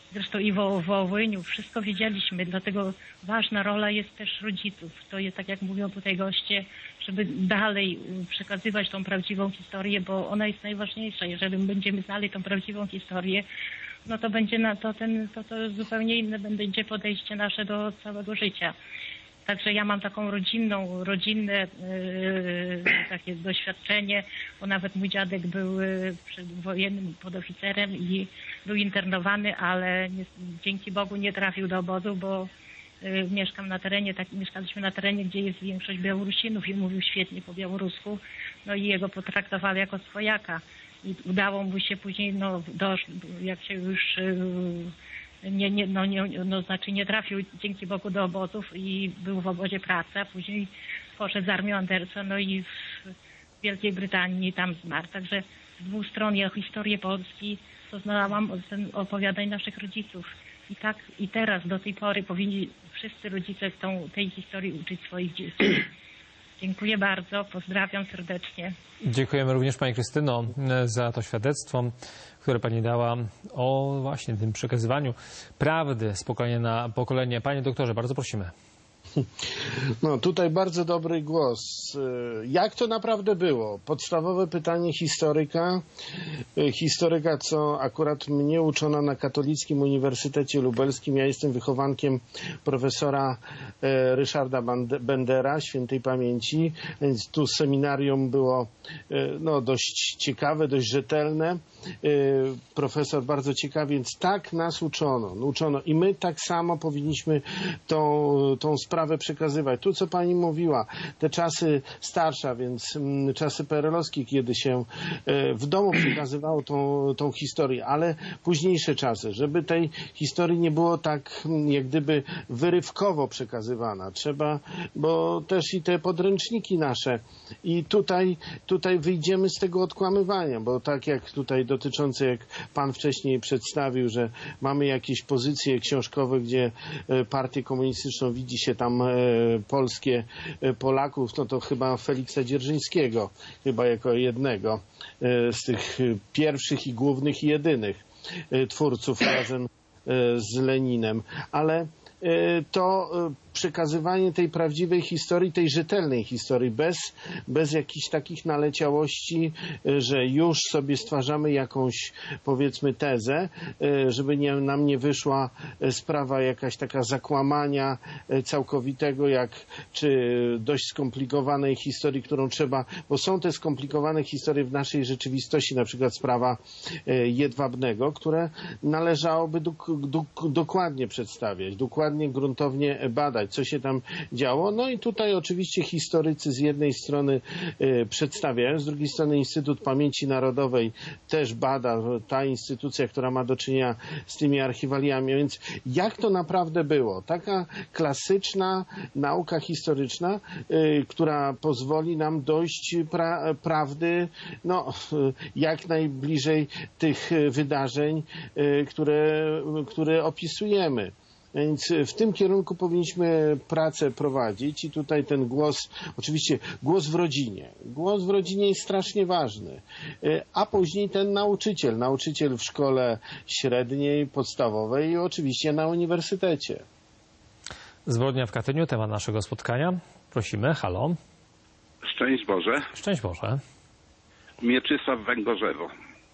zresztą i w Wołyniu, wszystko wiedzieliśmy, dlatego ważna rola jest też rodziców. To jest, tak jak mówią tutaj goście, żeby dalej przekazywać tą prawdziwą historię, bo ona jest najważniejsza. Jeżeli będziemy znali tą prawdziwą historię, no to będzie na to, ten, to, to zupełnie inne będzie podejście nasze do całego życia. Także ja mam taką rodzinną, rodzinne yy, takie doświadczenie, bo nawet mój dziadek był yy, przedwojennym podoficerem i był internowany, ale nie, dzięki Bogu nie trafił do obozu, bo yy, mieszkam na terenie, tak, mieszkaliśmy na terenie, gdzie jest większość Białorusinów i mówił świetnie po białorusku, no i jego potraktowali jako swojaka. I udało mu się później, no, dosz, jak się już... Yy, Nie, nie, no, nie, no, znaczy nie trafił dzięki Bogu do obozów i był w obozie pracy, a później poszedł z armią Andersa, no i w Wielkiej Brytanii tam zmarł. Także z dwóch stron ja historię Polski poznałam z opowiadań naszych rodziców. I tak i teraz do tej pory powinni wszyscy rodzice tą, tej historii uczyć swoich dzieci. Dziękuję bardzo, pozdrawiam serdecznie. Dziękujemy również Pani Krystyno za to świadectwo, które Pani dała o właśnie tym przekazywaniu prawdy spokojnie na pokolenie. Panie doktorze, bardzo prosimy. No tutaj bardzo dobry głos. Jak to naprawdę było? Podstawowe pytanie historyka. Historyka, co akurat mnie uczono na Katolickim Uniwersytecie Lubelskim. Ja jestem wychowankiem profesora Ryszarda Bendera, świętej pamięci. Więc tu seminarium było no, dość ciekawe, dość rzetelne. Profesor bardzo ciekawy, więc tak nas uczono. uczono. I my tak samo powinniśmy tą, tą sprawę przekazywać. Tu, co pani mówiła, te czasy starsze, więc czasy perelowskie, kiedy się w domu przekazywało tą, tą historię, ale późniejsze czasy, żeby tej historii nie było tak jak gdyby wyrywkowo przekazywana. Trzeba, bo też i te podręczniki nasze i tutaj, tutaj wyjdziemy z tego odkłamywania, bo tak jak tutaj dotyczące, jak pan wcześniej przedstawił, że mamy jakieś pozycje książkowe, gdzie partię komunistyczną widzi się tam polskie Polaków, no to chyba Feliksa Dzierżyńskiego, chyba jako jednego z tych pierwszych i głównych i jedynych twórców razem z Leninem. Ale to przekazywanie tej prawdziwej historii, tej rzetelnej historii, bez, bez jakichś takich naleciałości, że już sobie stwarzamy jakąś, powiedzmy, tezę, żeby nie, nam nie wyszła sprawa jakaś taka zakłamania całkowitego, jak czy dość skomplikowanej historii, którą trzeba, bo są te skomplikowane historie w naszej rzeczywistości, na przykład sprawa Jedwabnego, które należałoby dok, dok, dokładnie przedstawiać, dokładnie, gruntownie badać, co się tam działo. No i tutaj oczywiście historycy z jednej strony y, przedstawiają, z drugiej strony Instytut Pamięci Narodowej też bada, ta instytucja, która ma do czynienia z tymi archiwaliami. Więc jak to naprawdę było? Taka klasyczna nauka historyczna, y, która pozwoli nam dojść pra, prawdy no, jak najbliżej tych wydarzeń, y, które, które opisujemy. Więc w tym kierunku powinniśmy pracę prowadzić i tutaj ten głos, oczywiście głos w rodzinie. Głos w rodzinie jest strasznie ważny. A później ten nauczyciel, nauczyciel w szkole średniej, podstawowej i oczywiście na uniwersytecie. Zbrodnia w Katyniu, temat naszego spotkania. Prosimy, halo. Szczęść Boże. Szczęść Boże. Mieczysław Węgorzewo.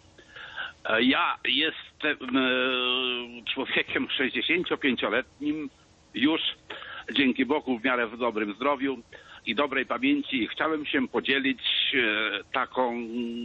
Ja jestem człowiekiem sześćdziesięciopięcioletnim już, dzięki Bogu w miarę w dobrym zdrowiu i dobrej pamięci. I chciałem się podzielić taką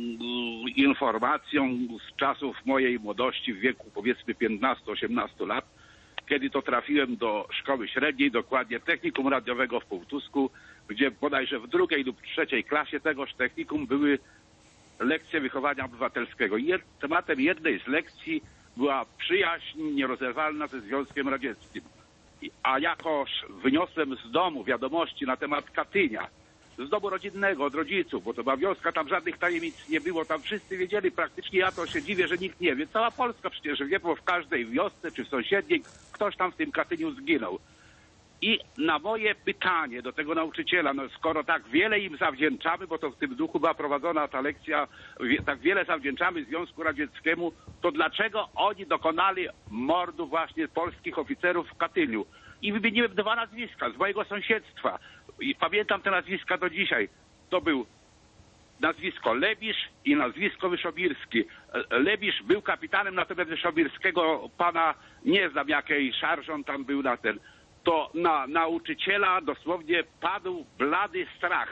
informacją z czasów mojej młodości w wieku powiedzmy piętnastu osiemnastu lat, kiedy to trafiłem do szkoły średniej, dokładnie technikum radiowego w Półtusku, gdzie bodajże w drugiej lub trzeciej klasie tegoż technikum były lekcje wychowania obywatelskiego. Jed, tematem jednej z lekcji była przyjaźń nierozerwalna ze Związkiem Radzieckim. A jakoż wyniosłem z domu wiadomości na temat Katynia, z domu rodzinnego, od rodziców, bo to była wioska, tam żadnych tajemnic nie było, tam wszyscy wiedzieli praktycznie, ja to się dziwię, że nikt nie wie. Cała Polska przecież wie, bo w każdej wiosce czy w sąsiedniej ktoś tam w tym Katyniu zginął. I na moje pytanie do tego nauczyciela, no skoro tak wiele im zawdzięczamy, bo to w tym duchu była prowadzona ta lekcja, tak wiele zawdzięczamy Związku Radzieckiemu, to dlaczego oni dokonali mordu właśnie polskich oficerów w Katyniu? I wymieniłem dwa nazwiska z mojego sąsiedztwa. I pamiętam te nazwiska do dzisiaj. To był nazwisko Lebisz i nazwisko Wyszobirski. Lebisz był kapitanem, natomiast Wyszobirskiego pana nie znam, jakiej szarżon tam był na ten. To na nauczyciela dosłownie padł blady strach.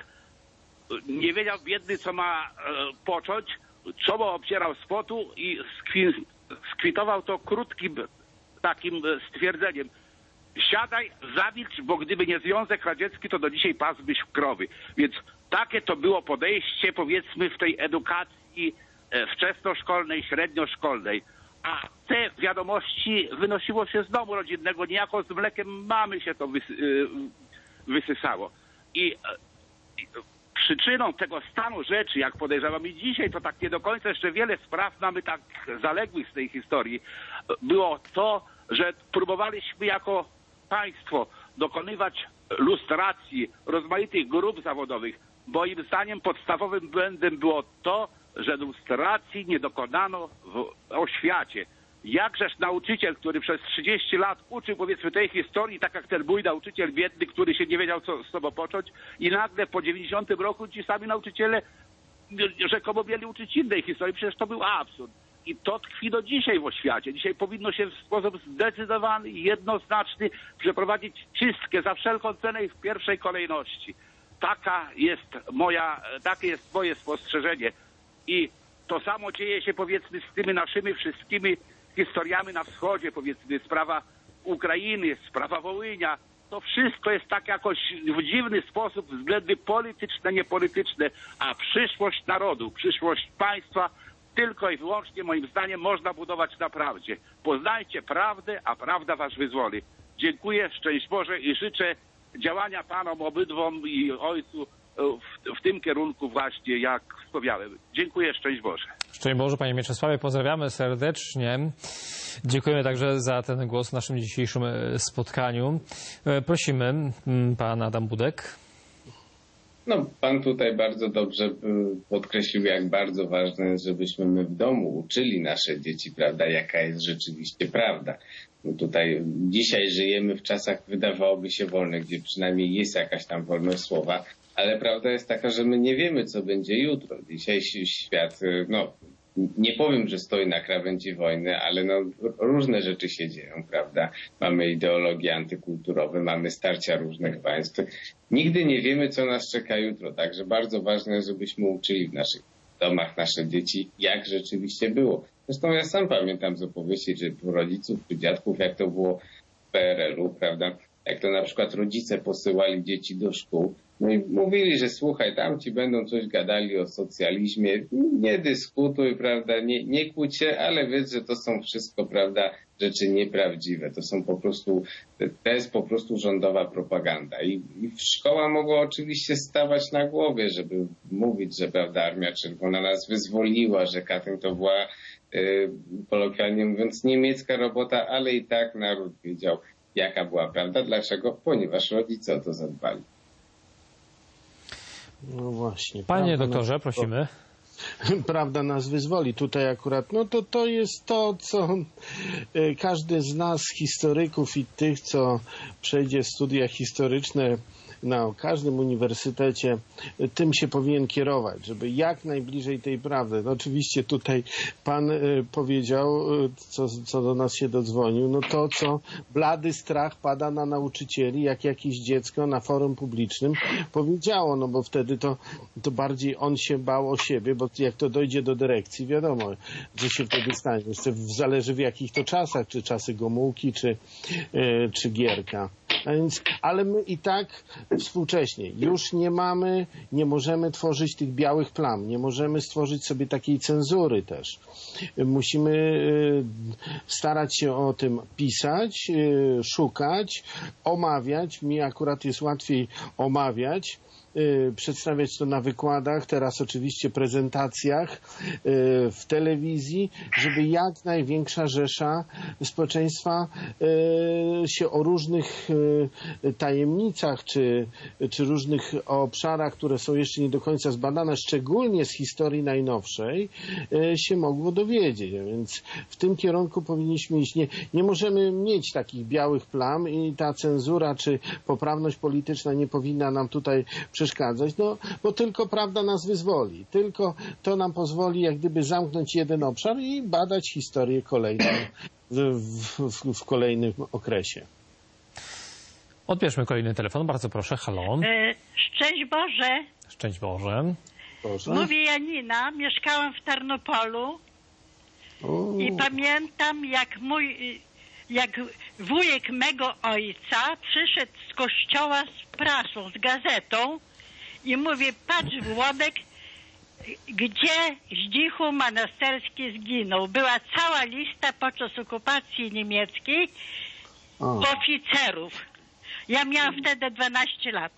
Nie wiedział biedny, co ma e, począć, czoło obcierał z potu i skwi, skwitował to krótkim takim stwierdzeniem. Siadaj, zamilcz, bo gdyby nie Związek Radziecki, to do dzisiaj pasłbyś w krowy. Więc takie to było podejście, powiedzmy, w tej edukacji e, wczesnoszkolnej, średnioszkolnej. A te wiadomości wynosiło się z domu rodzinnego, niejako z mlekiem mamy się to wysy, wysysało. I, I przyczyną tego stanu rzeczy, jak podejrzewam i dzisiaj, to tak nie do końca jeszcze wiele spraw mamy tak zaległych z tej historii, było to, że próbowaliśmy jako państwo dokonywać lustracji rozmaitych grup zawodowych. Moim zdaniem podstawowym błędem było to, że lustracji nie dokonano w oświacie. Jakżeż nauczyciel, który przez trzydzieści lat uczył, powiedzmy, tej historii, tak jak ten mój nauczyciel biedny, który się nie wiedział, co z sobą począć, i nagle po dziewięćdziesiątym roku ci sami nauczyciele rzekomo mieli uczyć innej historii. Przecież to był absurd. I to tkwi do dzisiaj w oświacie. Dzisiaj powinno się w sposób zdecydowany i jednoznaczny przeprowadzić czystkę za wszelką cenę i w pierwszej kolejności. Taka jest moja, takie jest moje spostrzeżenie. I to samo dzieje się, powiedzmy, z tymi naszymi wszystkimi historiami na wschodzie, powiedzmy, sprawa Ukrainy, sprawa Wołynia. To wszystko jest tak jakoś w dziwny sposób, względy polityczne, niepolityczne, a przyszłość narodu, przyszłość państwa tylko i wyłącznie, moim zdaniem, można budować na prawdzie. Poznajcie prawdę, a prawda was wyzwoli. Dziękuję, szczęść Boże i życzę działania panom obydwom i ojcu w, w tym kierunku właśnie, jak wspomniałem. Dziękuję, szczęść Boże. Szczęść Boże, panie Mieczysławie, pozdrawiamy serdecznie. Dziękujemy także za ten głos w naszym dzisiejszym spotkaniu. Prosimy, pan Adam Budek. No, pan tutaj bardzo dobrze podkreślił, jak bardzo ważne jest, żebyśmy my w domu uczyli nasze dzieci, prawda, jaka jest rzeczywiście prawda. No tutaj dzisiaj żyjemy w czasach, wydawałoby się, wolnych, gdzie przynajmniej jest jakaś tam wolność słowa, ale prawda jest taka, że my nie wiemy, co będzie jutro. Dzisiejszy świat, no, nie powiem, że stoi na krawędzi wojny, ale no, różne rzeczy się dzieją, prawda? Mamy ideologie antykulturowe, mamy starcia różnych państw. Nigdy nie wiemy, co nas czeka jutro, także bardzo ważne jest, żebyśmy uczyli w naszych domach nasze dzieci, jak rzeczywiście było. Zresztą ja sam pamiętam z opowieści, czy rodziców, czy dziadków, jak to było w P R L u, prawda? Jak to na przykład rodzice posyłali dzieci do szkół, no i mówili, że słuchaj, tam ci będą coś gadali o socjalizmie, nie dyskutuj, prawda, nie, nie kłóć się, ale wiedz, że to są wszystko, prawda, rzeczy nieprawdziwe. To są po prostu, to jest po prostu rządowa propaganda. I, i szkoła mogła oczywiście stawać na głowie, żeby mówić, że, prawda, Armia Czerwona nas wyzwoliła, że Katyn to była, yy, kolokwialnie mówiąc, niemiecka robota, ale i tak naród wiedział, jaka była prawda. Dlaczego? Ponieważ rodzice o to zadbali. No właśnie. Panie prawda, doktorze, nas, prosimy. Prawda nas wyzwoli. Tutaj akurat, no to to jest to, co każdy z nas, historyków i tych, co przejdzie studia historyczne na każdym uniwersytecie, tym się powinien kierować, żeby jak najbliżej tej prawdy. No oczywiście tutaj pan powiedział, co, co do nas się dodzwonił, no to, co blady strach pada na nauczycieli, jak jakieś dziecko na forum publicznym powiedziało, no bo wtedy to, to bardziej on się bał o siebie, bo jak to dojdzie do dyrekcji, wiadomo, że się wtedy stanie. Jeszcze zależy w jakich to czasach, czy czasy Gomułki, czy, czy Gierka. A więc, ale my i tak współcześnie już nie mamy, nie możemy tworzyć tych białych plam, nie możemy stworzyć sobie takiej cenzury też. Musimy starać się o tym pisać, szukać, omawiać. Mi akurat jest łatwiej omawiać, przedstawiać to na wykładach, teraz oczywiście prezentacjach w telewizji, żeby jak największa rzesza społeczeństwa się o różnych tajemnicach czy, czy różnych obszarach, które są jeszcze nie do końca zbadane, szczególnie z historii najnowszej, się mogło dowiedzieć. Więc w tym kierunku powinniśmy iść. Nie, nie możemy mieć takich białych plam i ta cenzura czy poprawność polityczna nie powinna nam tutaj przeszkadzać, no bo tylko prawda nas wyzwoli. Tylko to nam pozwoli jak gdyby zamknąć jeden obszar i badać historię kolejną w, w, w kolejnym okresie. Odbierzmy kolejny telefon. Bardzo proszę. Halo. E, szczęść Boże. Szczęść Boże. Boże. Mówię Janina. Mieszkałam w Tarnopolu O. i pamiętam, jak mój, jak wujek mego ojca przyszedł z kościoła z prasą, z gazetą i mówi, patrz Włodek, gdzie Zdzichu Monasterski zginął. Była cała lista podczas okupacji niemieckiej O. oficerów. Ja miałam wtedy dwanaście lat.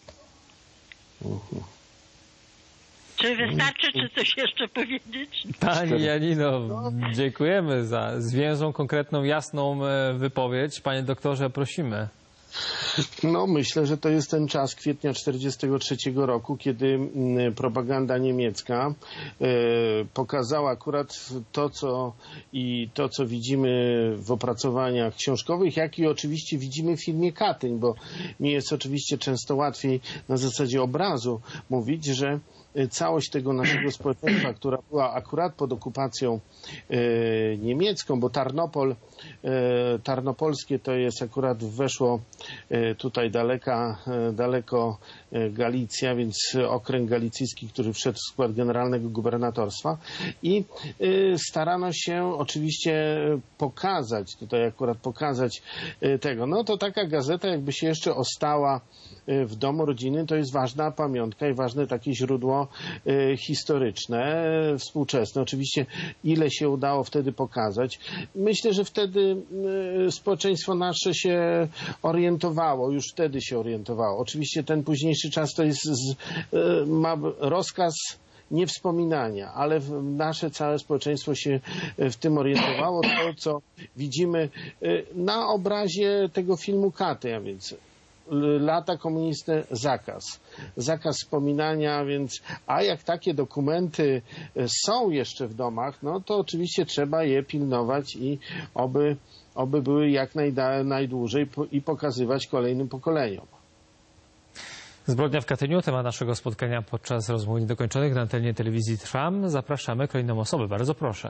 Uh-huh. Czy wystarczy, czy coś jeszcze powiedzieć? Pani Janino, dziękujemy za zwięzłą, konkretną, jasną wypowiedź. Panie doktorze, prosimy. No myślę, że to jest ten czas kwietnia tysiąc dziewięćset czterdziestego trzeciego roku, kiedy propaganda niemiecka pokazała akurat to, co i to, co widzimy w opracowaniach książkowych, jak i oczywiście widzimy w filmie Katyń, bo mi jest oczywiście często łatwiej na zasadzie obrazu mówić, że całość tego naszego społeczeństwa, która była akurat pod okupacją e, niemiecką, bo Tarnopol, e, Tarnopolskie to jest akurat weszło e, tutaj daleka, e, daleko e, Galicja, więc okręg galicyjski, który wszedł w skład generalnego gubernatorstwa i e, starano się oczywiście pokazać, tutaj akurat pokazać e, tego. No to taka gazeta jakby się jeszcze ostała w domu rodziny, to jest ważna pamiątka i ważne takie źródło historyczne, współczesne. Oczywiście ile się udało wtedy pokazać. Myślę, że wtedy społeczeństwo nasze się orientowało, już wtedy się orientowało. Oczywiście ten późniejszy czas to jest z, ma rozkaz niewspominania, ale nasze całe społeczeństwo się w tym orientowało. To, co widzimy na obrazie tego filmu Katy, a więc lata komunistyczne, zakaz. Zakaz wspominania, więc a jak takie dokumenty są jeszcze w domach, no to oczywiście trzeba je pilnować i oby, oby były jak najda, najdłużej i pokazywać kolejnym pokoleniom. Zbrodnia w Katyniu, temat naszego spotkania podczas rozmów niedokończonych na antenie telewizji Trwam. Zapraszamy kolejną osobę. Bardzo proszę.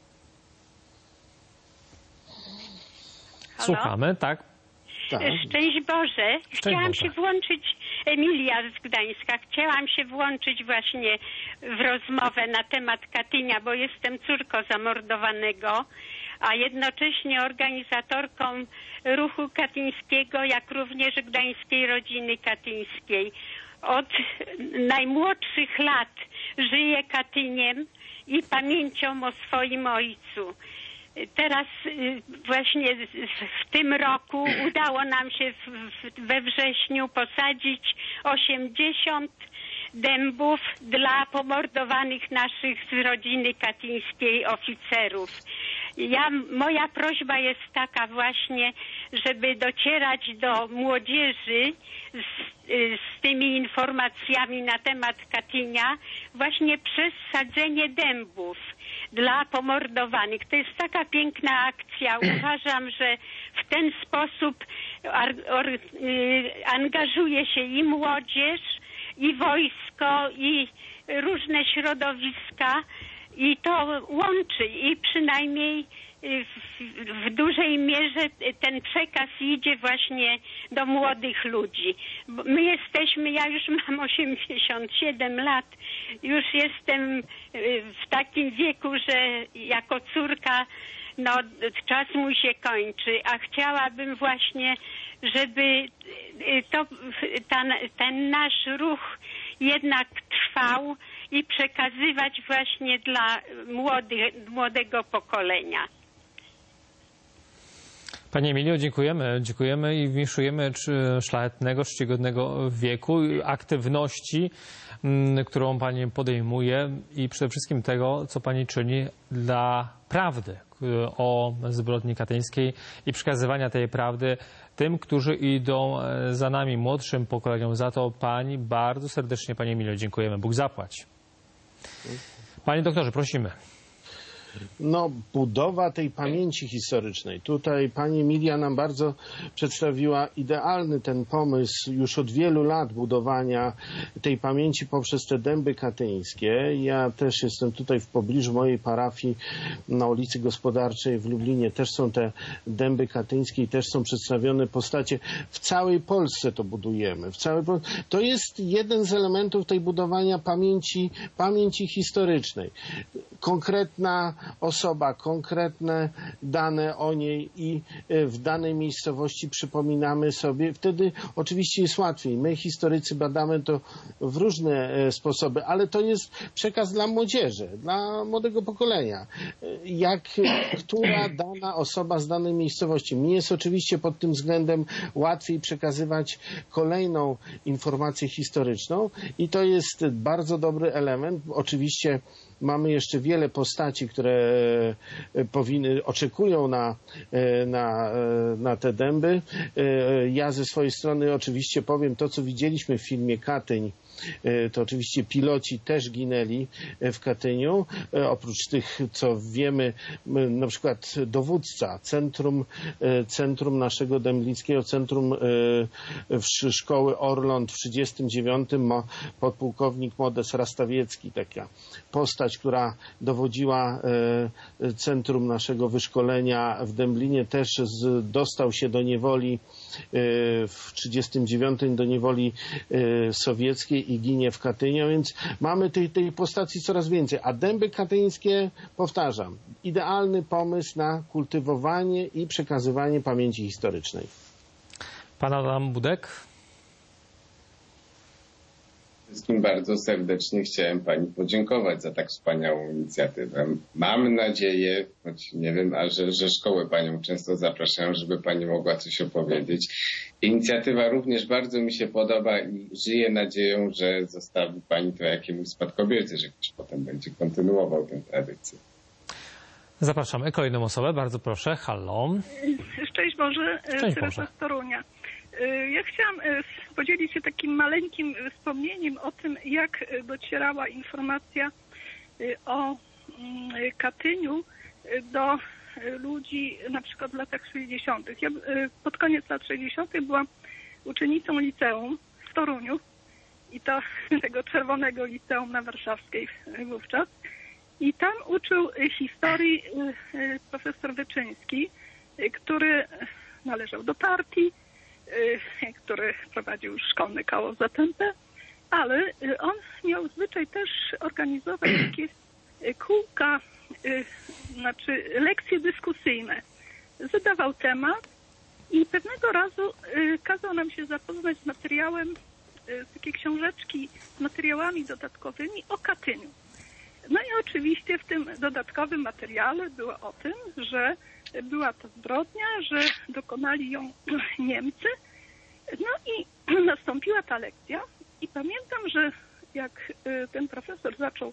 Halo? Słuchamy, tak? Tak. Szczęść Boże. Szczęść Chciałam Boże. się włączyć, Emilia z Gdańska, chciałam się włączyć właśnie w rozmowę na temat Katynia, bo jestem córką zamordowanego, a jednocześnie organizatorką ruchu katyńskiego, jak również Gdańskiej Rodziny Katyńskiej. Od najmłodszych lat żyję Katyniem i pamięcią o swoim ojcu. Teraz właśnie w tym roku udało nam się we wrześniu posadzić osiemdziesiąt dębów dla pomordowanych naszych z rodziny katyńskiej oficerów. Ja, moja prośba jest taka właśnie, żeby docierać do młodzieży z, z tymi informacjami na temat Katynia właśnie przez sadzenie dębów dla pomordowanych. To jest taka piękna akcja. Uważam, że w ten sposób ar, or, y, angażuje się i młodzież, i wojsko, i różne środowiska i to łączy i przynajmniej w, w dużej mierze ten przekaz idzie właśnie do młodych ludzi. My jesteśmy, ja już mam osiemdziesiąt siedem lat, już jestem w takim wieku, że jako córka no czas mój się kończy, a chciałabym właśnie, żeby to, ta, ten nasz ruch jednak trwał i przekazywać właśnie dla młody, młodego pokolenia. Panie Emilio, dziękujemy. Dziękujemy i wmieszujemy szlachetnego, czcigodnego wieku, aktywności, którą Pani podejmuje i przede wszystkim tego, co Pani czyni dla prawdy, o zbrodni katyńskiej i przekazywania tej prawdy tym, którzy idą za nami, młodszym pokoleniom. Za to pani bardzo serdecznie, Pani Emilio, dziękujemy. Bóg zapłać. Panie doktorze, prosimy. No, budowa tej pamięci historycznej. Tutaj pani Emilia nam bardzo przedstawiła idealny ten pomysł już od wielu lat budowania tej pamięci poprzez te dęby katyńskie. Ja też jestem tutaj w pobliżu mojej parafii na ulicy Gospodarczej w Lublinie. Też są te dęby katyńskie i też są przedstawione postacie. W całej Polsce to budujemy. W całej Pol- to jest jeden z elementów tej budowania pamięci, pamięci historycznej. Konkretna osoba, konkretne dane o niej i w danej miejscowości przypominamy sobie. Wtedy oczywiście jest łatwiej. My, historycy, badamy to w różne sposoby, ale to jest przekaz dla młodzieży, dla młodego pokolenia. Jak która dana osoba z danej miejscowości. Mnie jest oczywiście pod tym względem łatwiej przekazywać kolejną informację historyczną i to jest bardzo dobry element. Oczywiście mamy jeszcze wiele postaci, które powinny, oczekują na, na, na te dęby. Ja ze swojej strony oczywiście powiem to, co widzieliśmy w filmie Katyń. To oczywiście piloci też ginęli w Katyniu. Oprócz tych, co wiemy, na przykład dowódca, centrum, centrum naszego dęblickiego, centrum szkoły Orląt w trzydziestym dziewiątym podpułkownik Modes Rastawiecki, taka postać, która dowodziła centrum naszego wyszkolenia w Dęblinie, też z, dostał się do niewoli w trzydziestym dziewiątym do niewoli sowieckiej i ginie w Katyniu, więc mamy tej, tej postaci coraz więcej. A dęby katyńskie, powtarzam, idealny pomysł na kultywowanie i przekazywanie pamięci historycznej. Pan Adam Budek. Wszystkim bardzo serdecznie chciałem Pani podziękować za tak wspaniałą inicjatywę. Mam nadzieję, choć nie wiem, a że, że szkoły Panią często zapraszają, żeby Pani mogła coś opowiedzieć. Inicjatywa również bardzo mi się podoba i żyję nadzieją, że zostawi Pani to jakiemuś spadkobiercy, że ktoś potem będzie kontynuował tę tradycję. Zapraszamy kolejną osobę, bardzo proszę. Halo. Szczęść Boże, Teresa z Torunia. Ja chciałam podzielić się takim maleńkim wspomnieniem o tym, jak docierała informacja o Katyniu do ludzi na przykład w latach sześćdziesiątych. Ja pod koniec lat sześćdziesiątych byłam uczennicą liceum w Toruniu i to tego czerwonego liceum na Warszawskiej wówczas. I tam uczył historii profesor Wyczyński, który należał do partii, który prowadził szkolne koło Zatępę, ale on miał zwyczaj też organizować takie kółka, znaczy lekcje dyskusyjne. Zadawał temat i pewnego razu kazał nam się zapoznać z materiałem, takie książeczki z materiałami dodatkowymi o Katyniu. No i oczywiście w tym dodatkowym materiale było o tym, że była to zbrodnia, że dokonali ją Niemcy. No i nastąpiła ta lekcja i pamiętam, że jak ten profesor zaczął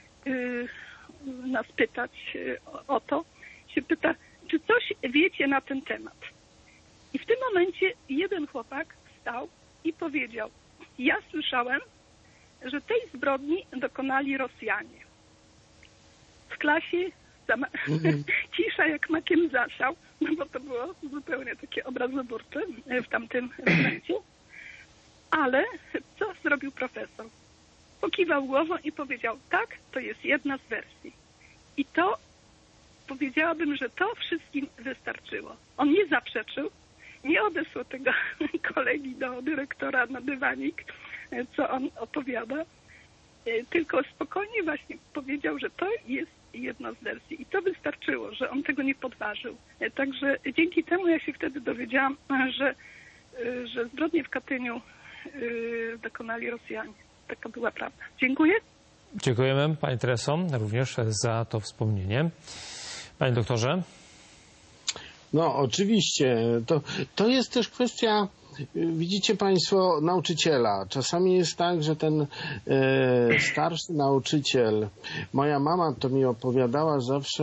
nas pytać o to, się pyta, czy coś wiecie na ten temat. I w tym momencie jeden chłopak wstał i powiedział, ja słyszałem, że tej zbrodni dokonali Rosjanie. W klasie sama cisza jak makiem zasiał, no bo to było zupełnie takie obrazoburcze w tamtym momencie. Ale co zrobił profesor? Pokiwał głową i powiedział, tak, to jest jedna z wersji. I to, powiedziałabym, że to wszystkim wystarczyło. On nie zaprzeczył, nie odesłał tego kolegi do dyrektora na dywanik, co on opowiada, tylko spokojnie właśnie powiedział, że to jest jedna z wersji. I to wystarczyło, że on tego nie podważył. Także dzięki temu ja się wtedy dowiedziałam, że, że zbrodnie w Katyniu dokonali Rosjanie. Taka była prawda. Dziękuję. Dziękujemy Pani Tereso również za to wspomnienie. Panie doktorze. No oczywiście. To, to jest też kwestia, widzicie Państwo, nauczyciela. Czasami jest tak, że ten e, starszy nauczyciel, moja mama to mi opowiadała zawsze,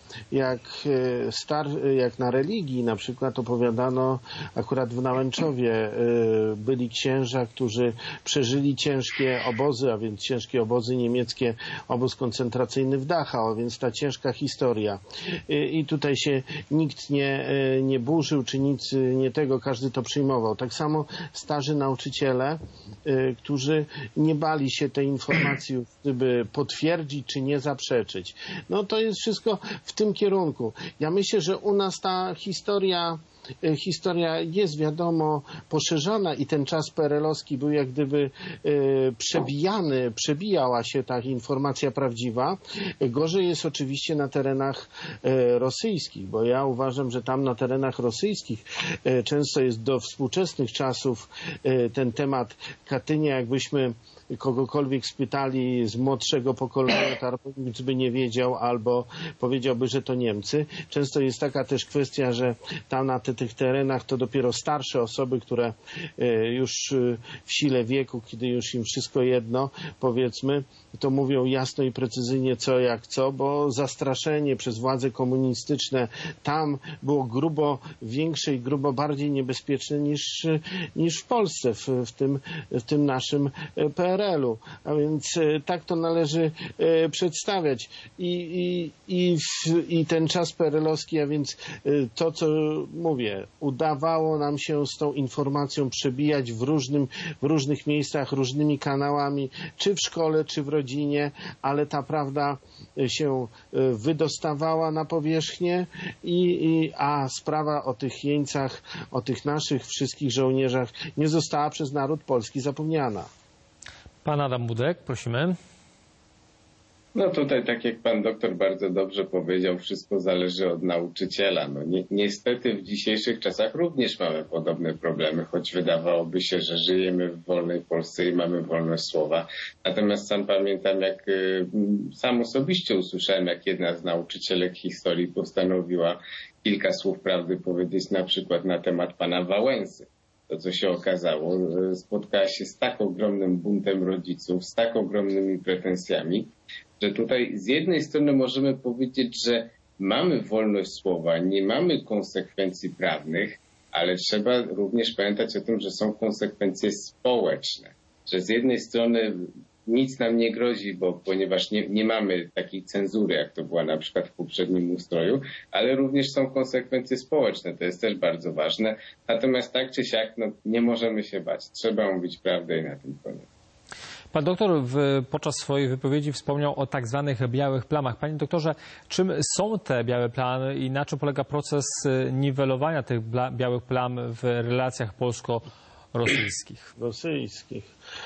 jak, star, jak na religii na przykład opowiadano, akurat w Nałęczowie byli księża, którzy przeżyli ciężkie obozy, a więc ciężkie obozy niemieckie, obóz koncentracyjny w Dachau, a więc ta ciężka historia. I tutaj się nikt nie, nie burzył, czy nic nie tego, każdy to przyjmował. Tak samo starzy nauczyciele, którzy nie bali się tej informacji, żeby potwierdzić, czy nie zaprzeczyć. No to jest wszystko w tym kierunku. Ja myślę, że u nas ta historia Historia jest, wiadomo, poszerzana i ten czas perelowski był jak gdyby przebijany, przebijała się ta informacja prawdziwa. Gorzej jest oczywiście na terenach rosyjskich, bo ja uważam, że tam na terenach rosyjskich często jest do współczesnych czasów ten temat Katynia, jakbyśmy kogokolwiek spytali z młodszego pokolenia, to albo nic by nie wiedział, albo powiedziałby, że to Niemcy. Często jest taka też kwestia, że tam na te, tych terenach to dopiero starsze osoby, które już w sile wieku, kiedy już im wszystko jedno, powiedzmy, to mówią jasno i precyzyjnie co jak co, bo zastraszenie przez władze komunistyczne tam było grubo większe i grubo bardziej niebezpieczne niż, niż w Polsce, w, w, tym, w tym naszym P R L-u. A więc tak to należy przedstawiać. I, i, i, w, i ten czas perelowski, a więc to, co mówię, udawało nam się z tą informacją przebijać w, różnym, w różnych miejscach, różnymi kanałami, czy w szkole, czy w rodzinie, ale ta prawda się wydostawała na powierzchnię, i, i, a sprawa o tych jeńcach, o tych naszych wszystkich żołnierzach nie została przez naród polski zapomniana. Pan Adam Budek, prosimy. No tutaj, tak jak pan doktor bardzo dobrze powiedział, wszystko zależy od nauczyciela. No ni niestety w dzisiejszych czasach również mamy podobne problemy, choć wydawałoby się, że żyjemy w wolnej Polsce i mamy wolność słowa. Natomiast sam pamiętam, jak y, sam osobiście usłyszałem, jak jedna z nauczycielek historii postanowiła kilka słów prawdy powiedzieć na przykład na temat pana Wałęsy. To, co się okazało, spotkała się z tak ogromnym buntem rodziców, z tak ogromnymi pretensjami, że tutaj z jednej strony możemy powiedzieć, że mamy wolność słowa, nie mamy konsekwencji prawnych, ale trzeba również pamiętać o tym, że są konsekwencje społeczne. Że z jednej strony nic nam nie grozi, bo ponieważ nie, nie mamy takiej cenzury, jak to była na przykład w poprzednim ustroju, ale również są konsekwencje społeczne. To jest też bardzo ważne. Natomiast tak czy siak, no, nie możemy się bać. Trzeba mówić prawdę i na tym koniec. Pan doktor w, podczas swojej wypowiedzi wspomniał o tak zwanych białych plamach. Panie doktorze, czym są te białe plamy i na czym polega proces niwelowania tych białych plam w relacjach polsko-rosyjskich? Rosyjskich.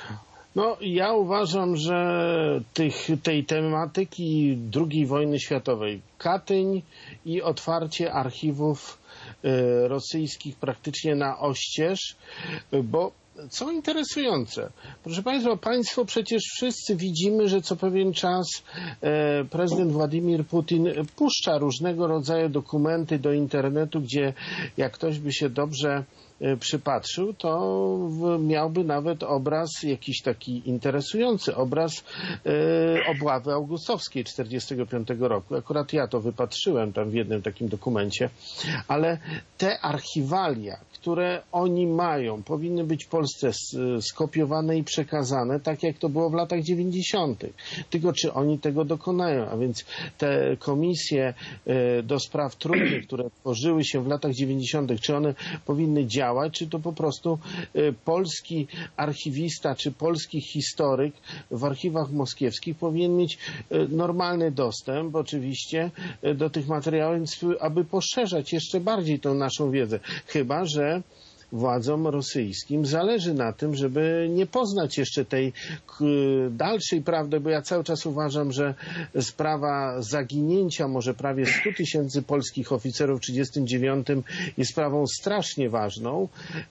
No, ja uważam, że tych, tej tematyki drugiej wojny światowej, Katyń i otwarcie archiwów y, rosyjskich praktycznie na oścież, bo co interesujące, proszę Państwa, Państwo przecież wszyscy widzimy, że co pewien czas e, prezydent Władimir Putin puszcza różnego rodzaju dokumenty do internetu, gdzie jak ktoś by się dobrze przypatrzył, to miałby nawet obraz, jakiś taki interesujący obraz e, obławy augustowskiej czterdziestego piątego roku. Akurat ja to wypatrzyłem tam w jednym takim dokumencie, ale te archiwalia, które oni mają, powinny być w Polsce skopiowane i przekazane, tak jak to było w latach dziewięćdziesiątych. Tylko czy oni tego dokonają? A więc te komisje do spraw trudnych, które tworzyły się w latach dziewięćdziesiątych, czy one powinny działać, czy to po prostu polski archiwista, czy polski historyk w archiwach moskiewskich powinien mieć normalny dostęp oczywiście do tych materiałów, aby poszerzać jeszcze bardziej tą naszą wiedzę. Chyba że władzom rosyjskim zależy na tym, żeby nie poznać jeszcze tej dalszej prawdy, bo ja cały czas uważam, że sprawa zaginięcia może prawie stu tysięcy polskich oficerów w tysiąc dziewięćset trzydziestym dziewiątym jest sprawą strasznie ważną.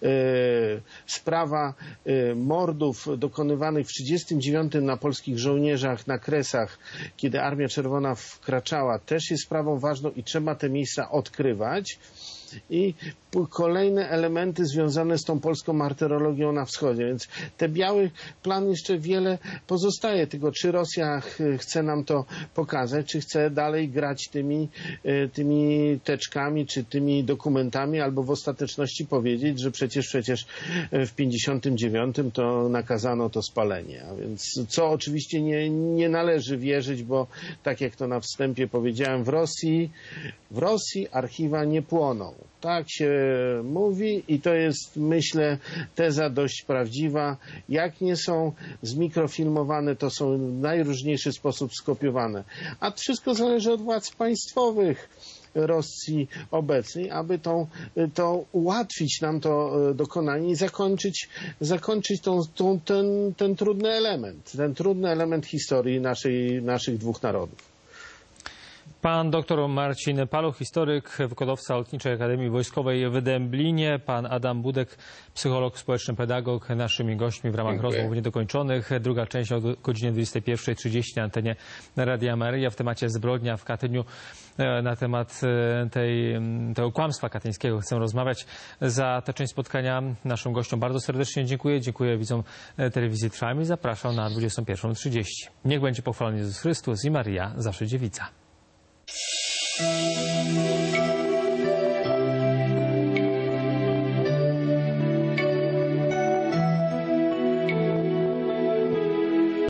Sprawa mordów dokonywanych w tysiąc dziewięćset trzydziestym dziewiątym na polskich żołnierzach na Kresach, kiedy Armia Czerwona wkraczała, też jest sprawą ważną i trzeba te miejsca odkrywać. I kolejne elementy związane z tą polską martyrologią na wschodzie. Więc te biały plan jeszcze wiele pozostaje. Tylko czy Rosja chce nam to pokazać, czy chce dalej grać tymi, tymi teczkami, czy tymi dokumentami, albo w ostateczności powiedzieć, że przecież przecież w pięćdziesiątym dziewiątym to nakazano to spalenie. A więc co oczywiście nie, nie należy wierzyć, bo tak jak to na wstępie powiedziałem, w Rosji, w Rosji archiwa nie płoną. Tak się mówi i to jest, myślę, teza dość prawdziwa. Jak nie są zmikrofilmowane, to są w najróżniejszy sposób skopiowane. A wszystko zależy od władz państwowych Rosji obecnej, aby tą, to ułatwić nam to dokonanie i zakończyć, zakończyć tą, tą, ten, ten trudny element, ten trudny element historii naszej, naszych dwóch narodów. Pan doktor Marcin Paluch, historyk, wykładowca Lotniczej Akademii Wojskowej w Dęblinie. Pan Adam Budek, psycholog społeczny, pedagog, naszymi gośćmi w ramach Dziękuję. rozmów niedokończonych. Druga część o godzinie dwudziestej pierwszej trzydzieści na antenie Radia Maryja w temacie zbrodnia w Katyniu. Na temat tej, tego kłamstwa katyńskiego chcę rozmawiać. Za tę część spotkania naszym gościom bardzo serdecznie dziękuję. Dziękuję widzom telewizji Trwam i zapraszam na dwudziestą pierwszą trzydzieści. Niech będzie pochwalony Jezus Chrystus i Maryja zawsze dziewica.